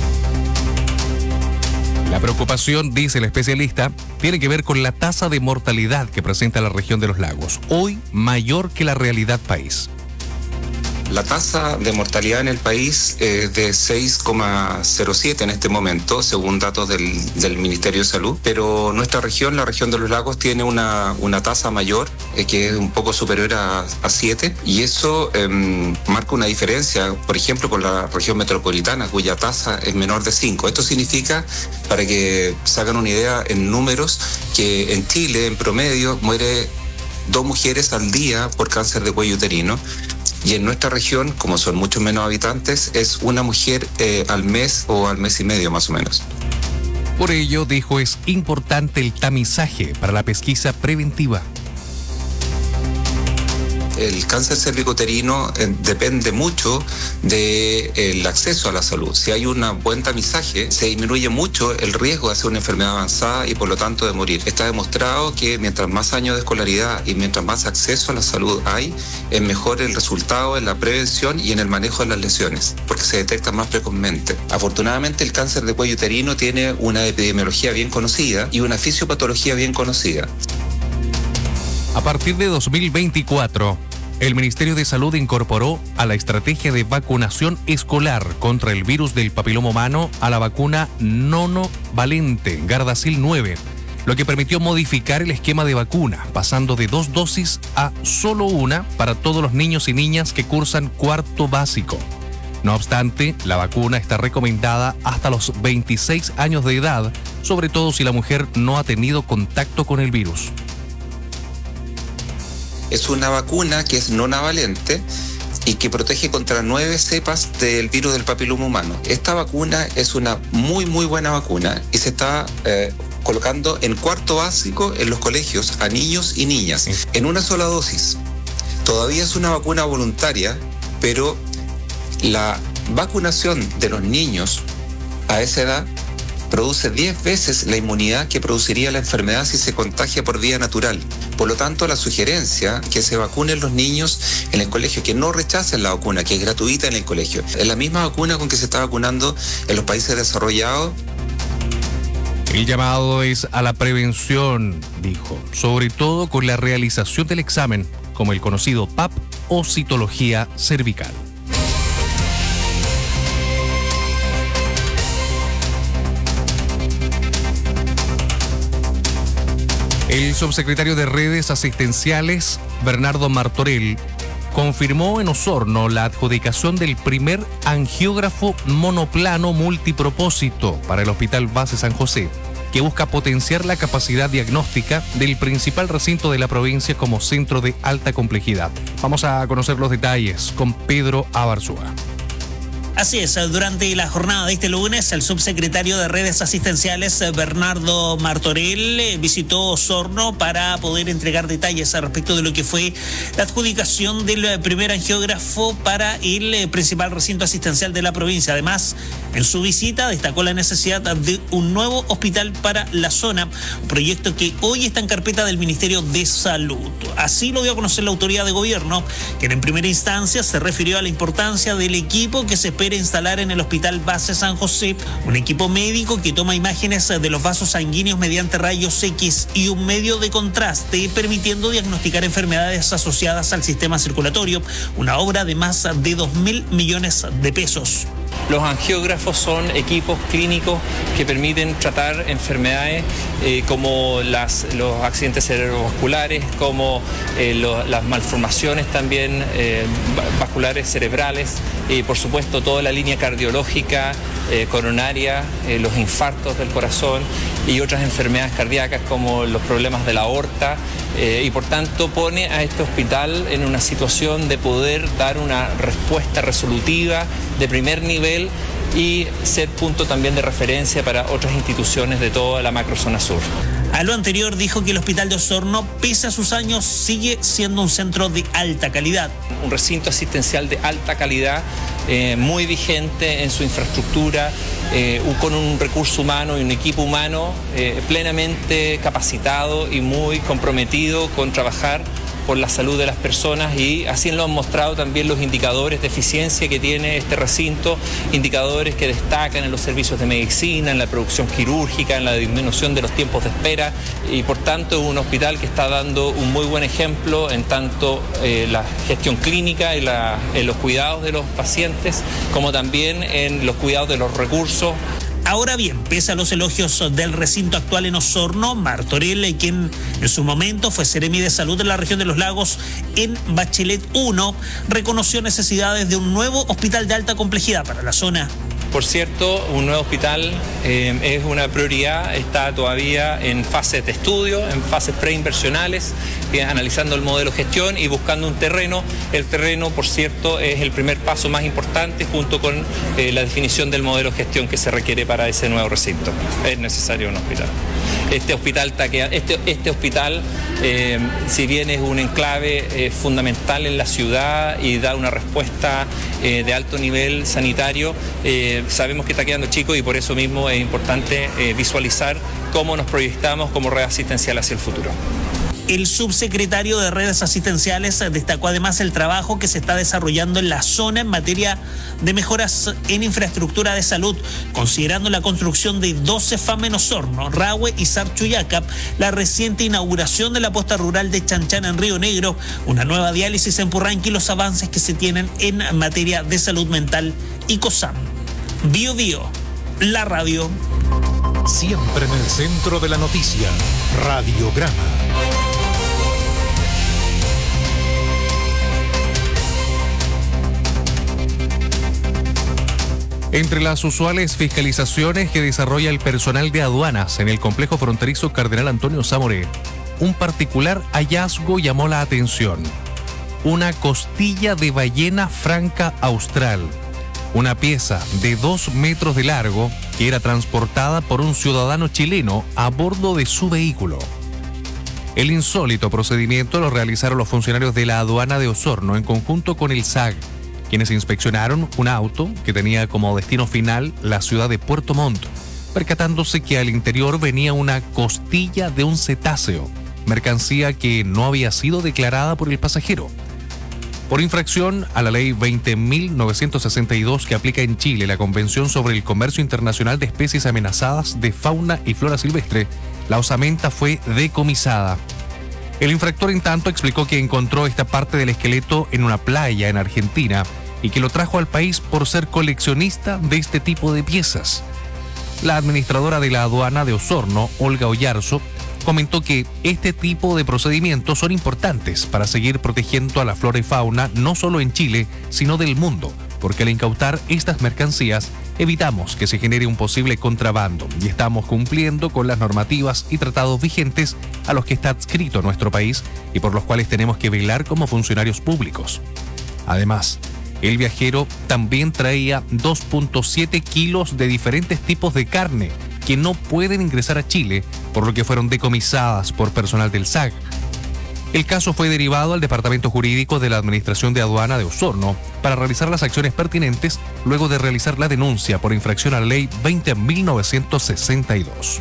La preocupación, dice el especialista, tiene que ver con la tasa de mortalidad que presenta la región de los lagos, hoy mayor que la realidad país. La tasa de mortalidad en el país es de seis coma cero siete en este momento, según datos del, del Ministerio de Salud, pero nuestra región, la región de los lagos, tiene una, una tasa mayor, eh, que es un poco superior a, a siete, y eso eh, marca una diferencia, por ejemplo, con la región metropolitana, cuya tasa es menor de cinco. Esto significa, para que se hagan una idea en números, que en Chile, en promedio, muere dos mujeres al día por cáncer de cuello uterino, y en nuestra región, como son muchos menos habitantes, es una mujer eh, al mes o al mes y medio más o menos. Por ello, dijo, es importante el tamizaje para la pesquisa preventiva. El cáncer cervicuterino eh, depende mucho del acceso a la salud. Si hay un buen tamizaje, se disminuye mucho el riesgo de hacer una enfermedad avanzada y por lo tanto de morir. Está demostrado que mientras más años de escolaridad y mientras más acceso a la salud hay, es mejor el resultado en la prevención y en el manejo de las lesiones, porque se detecta más precozmente. Afortunadamente, el cáncer de cuello uterino tiene una epidemiología bien conocida y una fisiopatología bien conocida. A partir de dos mil veinticuatro, el Ministerio de Salud incorporó a la estrategia de vacunación escolar contra el virus del papiloma humano a la vacuna nonovalente Gardasil nueve, lo que permitió modificar el esquema de vacuna, pasando de dos dosis a solo una para todos los niños y niñas que cursan cuarto básico. No obstante, la vacuna está recomendada hasta los veintiséis años de edad, sobre todo si la mujer no ha tenido contacto con el virus. Es una vacuna que es nonavalente y que protege contra nueve cepas del virus del papiloma humano. Esta vacuna es una muy, muy buena vacuna y se está eh, colocando en cuarto básico en los colegios a niños y niñas, en una sola dosis. Todavía es una vacuna voluntaria, pero la vacunación de los niños a esa edad produce diez veces la inmunidad que produciría la enfermedad si se contagia por vía natural. Por lo tanto, la sugerencia que se vacunen los niños en el colegio, que no rechacen la vacuna, que es gratuita en el colegio. Es la misma vacuna con que se está vacunando en los países desarrollados. El llamado es a la prevención, dijo, sobre todo con la realización del examen, como el conocido P A P o citología cervical. El subsecretario de Redes Asistenciales, Bernardo Martorell, confirmó en Osorno la adjudicación del primer angiógrafo monoplano multipropósito para el Hospital Base San José, que busca potenciar la capacidad diagnóstica del principal recinto de la provincia como centro de alta complejidad. Vamos a conocer los detalles con Pedro Abarzúa. Así es, durante la jornada de este lunes, el subsecretario de Redes Asistenciales, Bernardo Martorell, visitó Osorno para poder entregar detalles al respecto de lo que fue la adjudicación del primer angiógrafo para el principal recinto asistencial de la provincia. Además, en su visita destacó la necesidad de un nuevo hospital para la zona, un proyecto que hoy está en carpeta del Ministerio de Salud. Así lo dio a conocer la autoridad de gobierno, quien en primera instancia se refirió a la importancia del equipo que se espera instalar en el Hospital Base San José, un equipo médico que toma imágenes de los vasos sanguíneos mediante rayos X y un medio de contraste, permitiendo diagnosticar enfermedades asociadas al sistema circulatorio, una obra de más de dos mil millones de pesos. Los angiógrafos son equipos clínicos que permiten tratar enfermedades eh, como las, los accidentes cerebrovasculares, como eh, lo, las malformaciones también eh, vasculares cerebrales, y por supuesto toda la línea cardiológica, eh, coronaria, eh, los infartos del corazón y otras enfermedades cardíacas como los problemas de la aorta, eh, y por tanto pone a este hospital en una situación de poder dar una respuesta resolutiva de primer nivel y ser punto también de referencia para otras instituciones de toda la macrozona sur. A lo anterior dijo que el Hospital de Osorno, pese a sus años, sigue siendo un centro de alta calidad. Un recinto asistencial de alta calidad, eh, muy vigente en su infraestructura, eh, con un recurso humano y un equipo humano eh, plenamente capacitado y muy comprometido con trabajar por la salud de las personas, y así lo han mostrado también los indicadores de eficiencia que tiene este recinto, indicadores que destacan en los servicios de medicina, en la producción quirúrgica, en la disminución de los tiempos de espera, y por tanto es un hospital que está dando un muy buen ejemplo en tanto eh, la gestión clínica y la, en los cuidados de los pacientes, como también en los cuidados de los recursos. Ahora bien, pese a los elogios del recinto actual en Osorno, Martorell, quien en su momento fue Seremi de Salud de la región de los Lagos en Bachelet uno, reconoció necesidades de un nuevo hospital de alta complejidad para la zona. Por cierto, un nuevo hospital eh, es una prioridad, está todavía en fases de estudio, en fases preinversionales, eh, analizando el modelo de gestión y buscando un terreno. El terreno, por cierto, es el primer paso más importante junto con eh, la definición del modelo de gestión que se requiere para ese nuevo recinto. Es necesario un hospital. Este hospital, este, este hospital eh, si bien es un enclave eh, fundamental en la ciudad y da una respuesta eh, de alto nivel sanitario, eh, sabemos que está quedando chico y por eso mismo es importante eh, visualizar cómo nos proyectamos como red asistencial hacia el futuro. El subsecretario de Redes Asistenciales destacó además el trabajo que se está desarrollando en la zona en materia de mejoras en infraestructura de salud, considerando la construcción de doce FAM en Osorno, Rahue y Sarchuyacap, la reciente inauguración de la posta rural de Chanchana en Río Negro, una nueva diálisis en Purranque y los avances que se tienen en materia de salud mental y COSAM. Bio Bio, la radio. Siempre en el centro de la noticia, Radiograma. Entre las usuales fiscalizaciones que desarrolla el personal de aduanas en el complejo fronterizo Cardenal Antonio Zamoré, un particular hallazgo llamó la atención. Una costilla de ballena franca austral, una pieza de dos metros de largo que era transportada por un ciudadano chileno a bordo de su vehículo. El insólito procedimiento lo realizaron los funcionarios de la aduana de Osorno en conjunto con el S A G, quienes inspeccionaron un auto que tenía como destino final la ciudad de Puerto Montt, percatándose que al interior venía una costilla de un cetáceo, mercancía que no había sido declarada por el pasajero. Por infracción a la ley veinte mil novecientos sesenta y dos que aplica en Chile la Convención sobre el Comercio Internacional de Especies Amenazadas de Fauna y Flora Silvestre, la osamenta fue decomisada. El infractor, en tanto, explicó que encontró esta parte del esqueleto en una playa en Argentina y que lo trajo al país por ser coleccionista de este tipo de piezas. La administradora de la aduana de Osorno, Olga Oyarzo, comentó que este tipo de procedimientos son importantes para seguir protegiendo a la flora y fauna no solo en Chile, sino del mundo, porque al incautar estas mercancías evitamos que se genere un posible contrabando y estamos cumpliendo con las normativas y tratados vigentes a los que está adscrito nuestro país y por los cuales tenemos que velar como funcionarios públicos. Además, el viajero también traía dos punto siete kilos de diferentes tipos de carne que no pueden ingresar a Chile, por lo que fueron decomisadas por personal del S A G. El caso fue derivado al Departamento Jurídico de la Administración de Aduana de Osorno para realizar las acciones pertinentes luego de realizar la denuncia por infracción a la ley veinte mil novecientos sesenta y dos.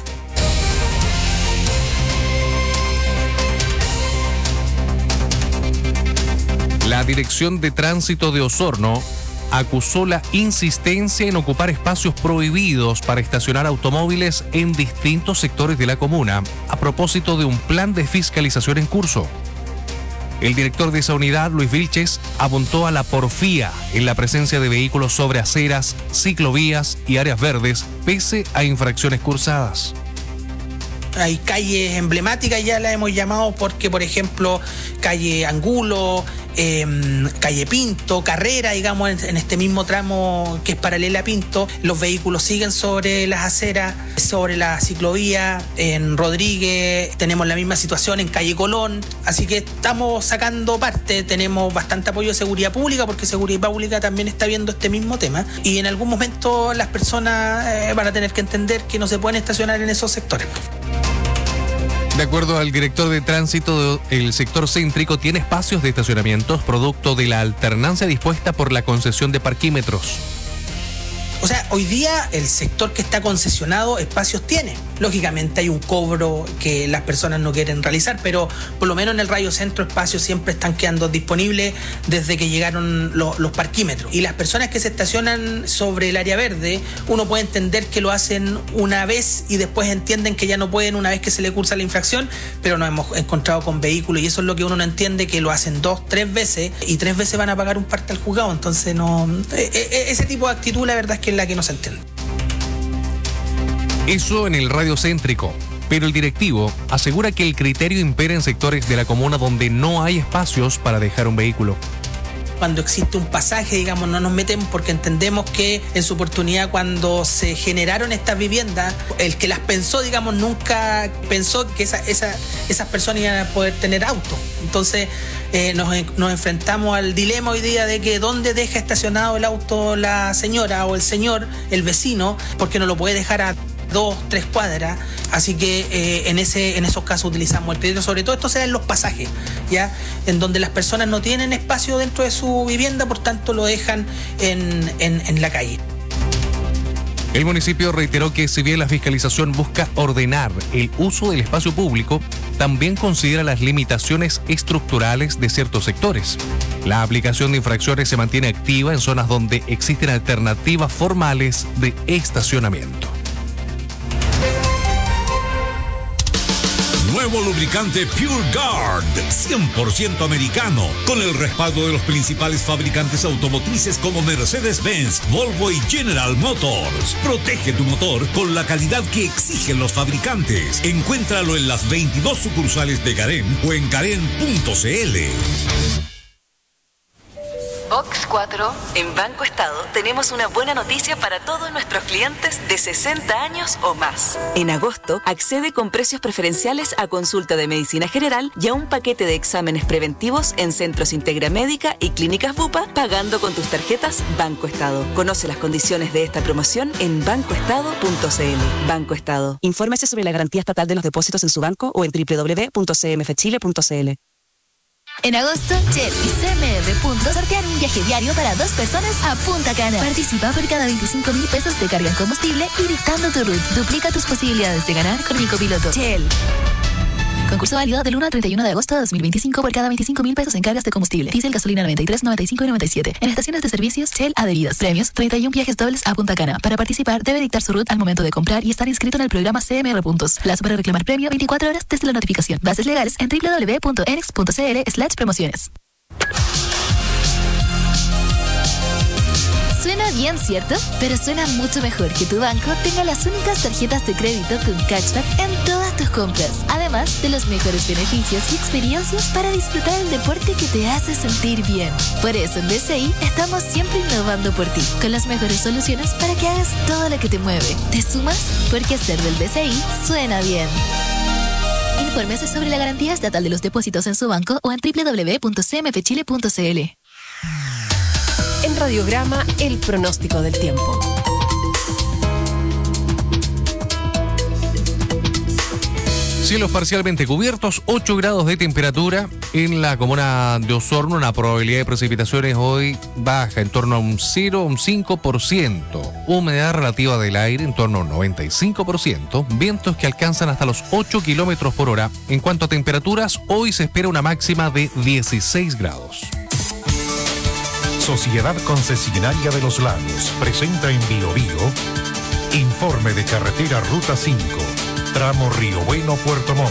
La Dirección de Tránsito de Osorno acusó la insistencia en ocupar espacios prohibidos para estacionar automóviles en distintos sectores de la comuna a propósito de un plan de fiscalización en curso. El director de esa unidad, Luis Vilches, apuntó a la porfía en la presencia de vehículos sobre aceras, ciclovías y áreas verdes, pese a infracciones cursadas. Hay calles emblemáticas, ya las hemos llamado, porque por ejemplo calle Angulo, eh, calle Pinto, Carrera, digamos, en, en este mismo tramo que es paralela a Pinto, los vehículos siguen sobre las aceras, sobre la ciclovía. En Rodríguez tenemos la misma situación en calle Colón, así que estamos sacando parte, tenemos bastante apoyo de seguridad pública porque seguridad pública también está viendo este mismo tema y en algún momento las personas eh, van a tener que entender que no se pueden estacionar en esos sectores. De acuerdo al director de tránsito, el sector céntrico tiene espacios de estacionamientos producto de la alternancia dispuesta por la concesión de parquímetros. O sea, hoy día el sector que está concesionado espacios tiene. Lógicamente hay un cobro que las personas no quieren realizar, pero por lo menos en el radio centro espacios siempre están quedando disponibles desde que llegaron los, los parquímetros. Y las personas que se estacionan sobre el área verde, uno puede entender que lo hacen una vez y después entienden que ya no pueden una vez que se le cursa la infracción, pero nos hemos encontrado con vehículos y eso es lo que uno no entiende, que lo hacen dos, tres veces y tres veces van a pagar un parte al juzgado. Entonces no, ese tipo de actitud la verdad es que es la que no se entiende. Eso en el radio céntrico, pero el directivo asegura que el criterio impera en sectores de la comuna donde no hay espacios para dejar un vehículo. Cuando existe un pasaje, digamos, no nos metemos porque entendemos que en su oportunidad cuando se generaron estas viviendas, el que las pensó, digamos, nunca pensó que esa, esa, esas personas iban a poder tener auto. Entonces eh, nos, nos enfrentamos al dilema hoy día de que dónde deja estacionado el auto la señora o el señor, el vecino, porque no lo puede dejar a dos, tres cuadras, así que eh, en ese en esos casos utilizamos el criterio, sobre todo esto se da en los pasajes, ya en donde las personas no tienen espacio dentro de su vivienda, por tanto lo dejan en, en, en la calle. El municipio reiteró que si bien la fiscalización busca ordenar el uso del espacio público, también considera las limitaciones estructurales de ciertos sectores. La aplicación de infracciones se mantiene activa en zonas donde existen alternativas formales de estacionamiento. Nuevo lubricante Pure Guard, cien por ciento americano, con el respaldo de los principales fabricantes automotrices como Mercedes-Benz, Volvo y General Motors. Protege tu motor con la calidad que exigen los fabricantes. Encuéntralo en las veintidós sucursales de Garén o en garén punto c l. Box cuatro. En Banco Estado tenemos una buena noticia para todos nuestros clientes de sesenta años o más. En agosto, accede con precios preferenciales a consulta de medicina general y a un paquete de exámenes preventivos en Centros Integra Médica y Clínicas Bupa, pagando con tus tarjetas Banco Estado. Conoce las condiciones de esta promoción en banco estado punto c l. Banco Estado. Infórmese sobre la garantía estatal de los depósitos en su banco o en doble u doble u doble u punto c m f chile punto c l. En agosto, Shell y C M R Puntos sortean un viaje diario para dos personas a Punta Cana. Participa por cada veinticinco mil pesos de carga en combustible y dictando tu route. Duplica tus posibilidades de ganar con mi copiloto. Shell. Concurso válido del uno al treinta y uno de agosto de dos mil veinticinco por cada veinticinco mil pesos en cargas de combustible. Diesel, gasolina noventa y tres, noventa y cinco y noventa y siete. En estaciones de servicios Shell adheridas. Premios, treinta y uno viajes dobles a Punta Cana. Para participar, debe dictar su route al momento de comprar y estar inscrito en el programa C M R Puntos. Plazo para reclamar premio veinticuatro horas desde la notificación. Bases legales en doble u doble u doble u punto enex punto c l slash promociones. Suena bien, ¿cierto? Pero suena mucho mejor que tu banco tenga las únicas tarjetas de crédito con cashback en todas tus compras. Además de los mejores beneficios y experiencias para disfrutar el deporte que te hace sentir bien. Por eso en B C I estamos siempre innovando por ti, con las mejores soluciones para que hagas todo lo que te mueve. ¿Te sumas? Porque hacer del B C I suena bien. Infórmese sobre la garantía estatal de los depósitos en su banco o en doble u doble u doble u punto c m f chile punto c l. En Radiograma, el pronóstico del tiempo. Cielos parcialmente cubiertos, ocho grados de temperatura en la comuna de Osorno. Una probabilidad de precipitaciones hoy baja en torno a un cero a un cinco por ciento. Humedad relativa del aire en torno a un noventa y cinco por ciento. Vientos que alcanzan hasta los ocho kilómetros por hora. En cuanto a temperaturas, hoy se espera una máxima de dieciséis grados. Sociedad Concesionaria de los Lagos presenta en Bio Bio informe de carretera Ruta cinco, tramo Río Bueno, Puerto Montt.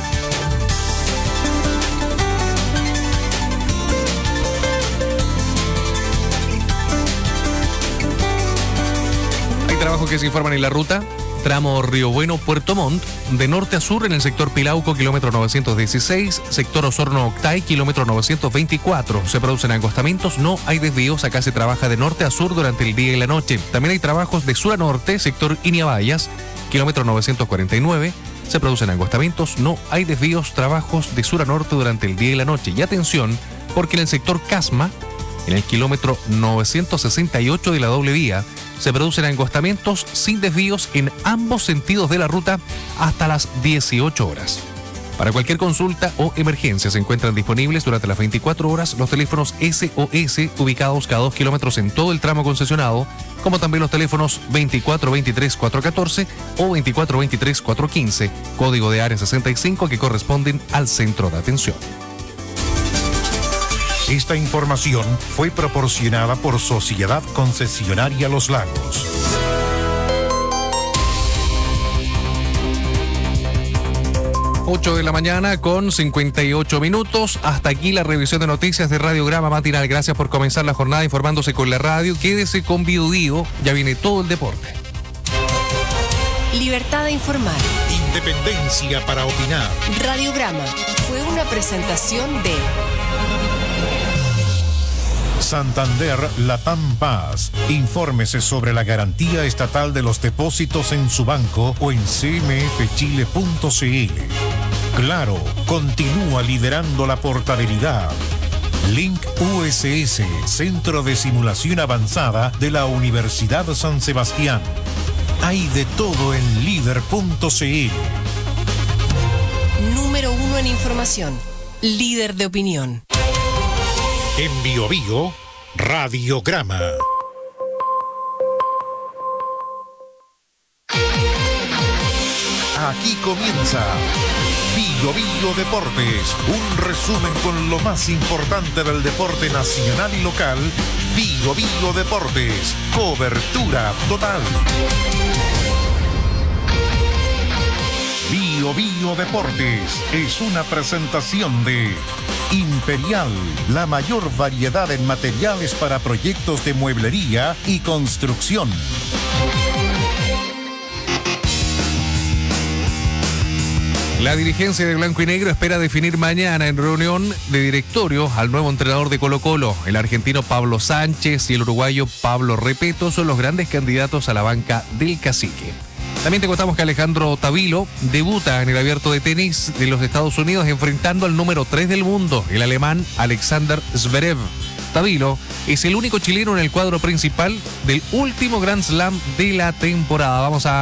Hay trabajos que se informan en la ruta. Tramo Río Bueno, Puerto Montt, de norte a sur en el sector Pilauco, kilómetro novecientos dieciséis, sector Osorno Octay, kilómetro novecientos veinticuatro. Se producen angostamientos, no hay desvíos, acá se trabaja de norte a sur durante el día y la noche. También hay trabajos de sur a norte, sector Iniabayas, kilómetro novecientos cuarenta y nueve. Se producen angostamientos, no hay desvíos, trabajos de sur a norte durante el día y la noche. Y atención, porque en el sector Casma, en el kilómetro novecientos sesenta y ocho de la doble vía, se producen angostamientos sin desvíos en ambos sentidos de la ruta hasta las dieciocho horas. Para cualquier consulta o emergencia se encuentran disponibles durante las veinticuatro horas los teléfonos S O S ubicados cada dos kilómetros en todo el tramo concesionado, como también los teléfonos veinticuatro veintitrés cuatrocientos catorce o veinticuatro veintitrés cuatrocientos quince, código de área sesenta y cinco, que corresponden al centro de atención. Esta información fue proporcionada por Sociedad Concesionaria Los Lagos. ocho de la mañana con cincuenta y ocho minutos. Hasta aquí la revisión de noticias de Radiograma Matinal. Gracias por comenzar la jornada informándose con la radio. Quédese con Biodío, ya viene todo el deporte. Libertad de informar. Independencia para opinar. Radiograma fue una presentación de Santander Latam Paz. Infórmese sobre la garantía estatal de los depósitos en su banco o en c m f chile punto c l. Claro, continúa liderando la portabilidad. Link U S S, Centro de Simulación Avanzada de la Universidad San Sebastián. Hay de todo en líder punto c l. Número uno en información. Líder de opinión. En Bio Bio, Radiograma. Aquí comienza Bio Bio Deportes, un resumen con lo más importante del deporte nacional y local. Bio Bio Deportes, cobertura total. Bio Bio Deportes es una presentación de Imperial, la mayor variedad en materiales para proyectos de mueblería y construcción. La dirigencia de Blanco y Negro espera definir mañana en reunión de directorio al nuevo entrenador de Colo-Colo. El argentino Pablo Sánchez y el uruguayo Pablo Repeto son los grandes candidatos a la banca del Cacique. También te contamos que Alejandro Tavilo debuta en el Abierto de Tenis de los Estados Unidos enfrentando al número tres del mundo, el alemán Alexander Zverev. Tavilo es el único chileno en el cuadro principal del último Grand Slam de la temporada. Vamos a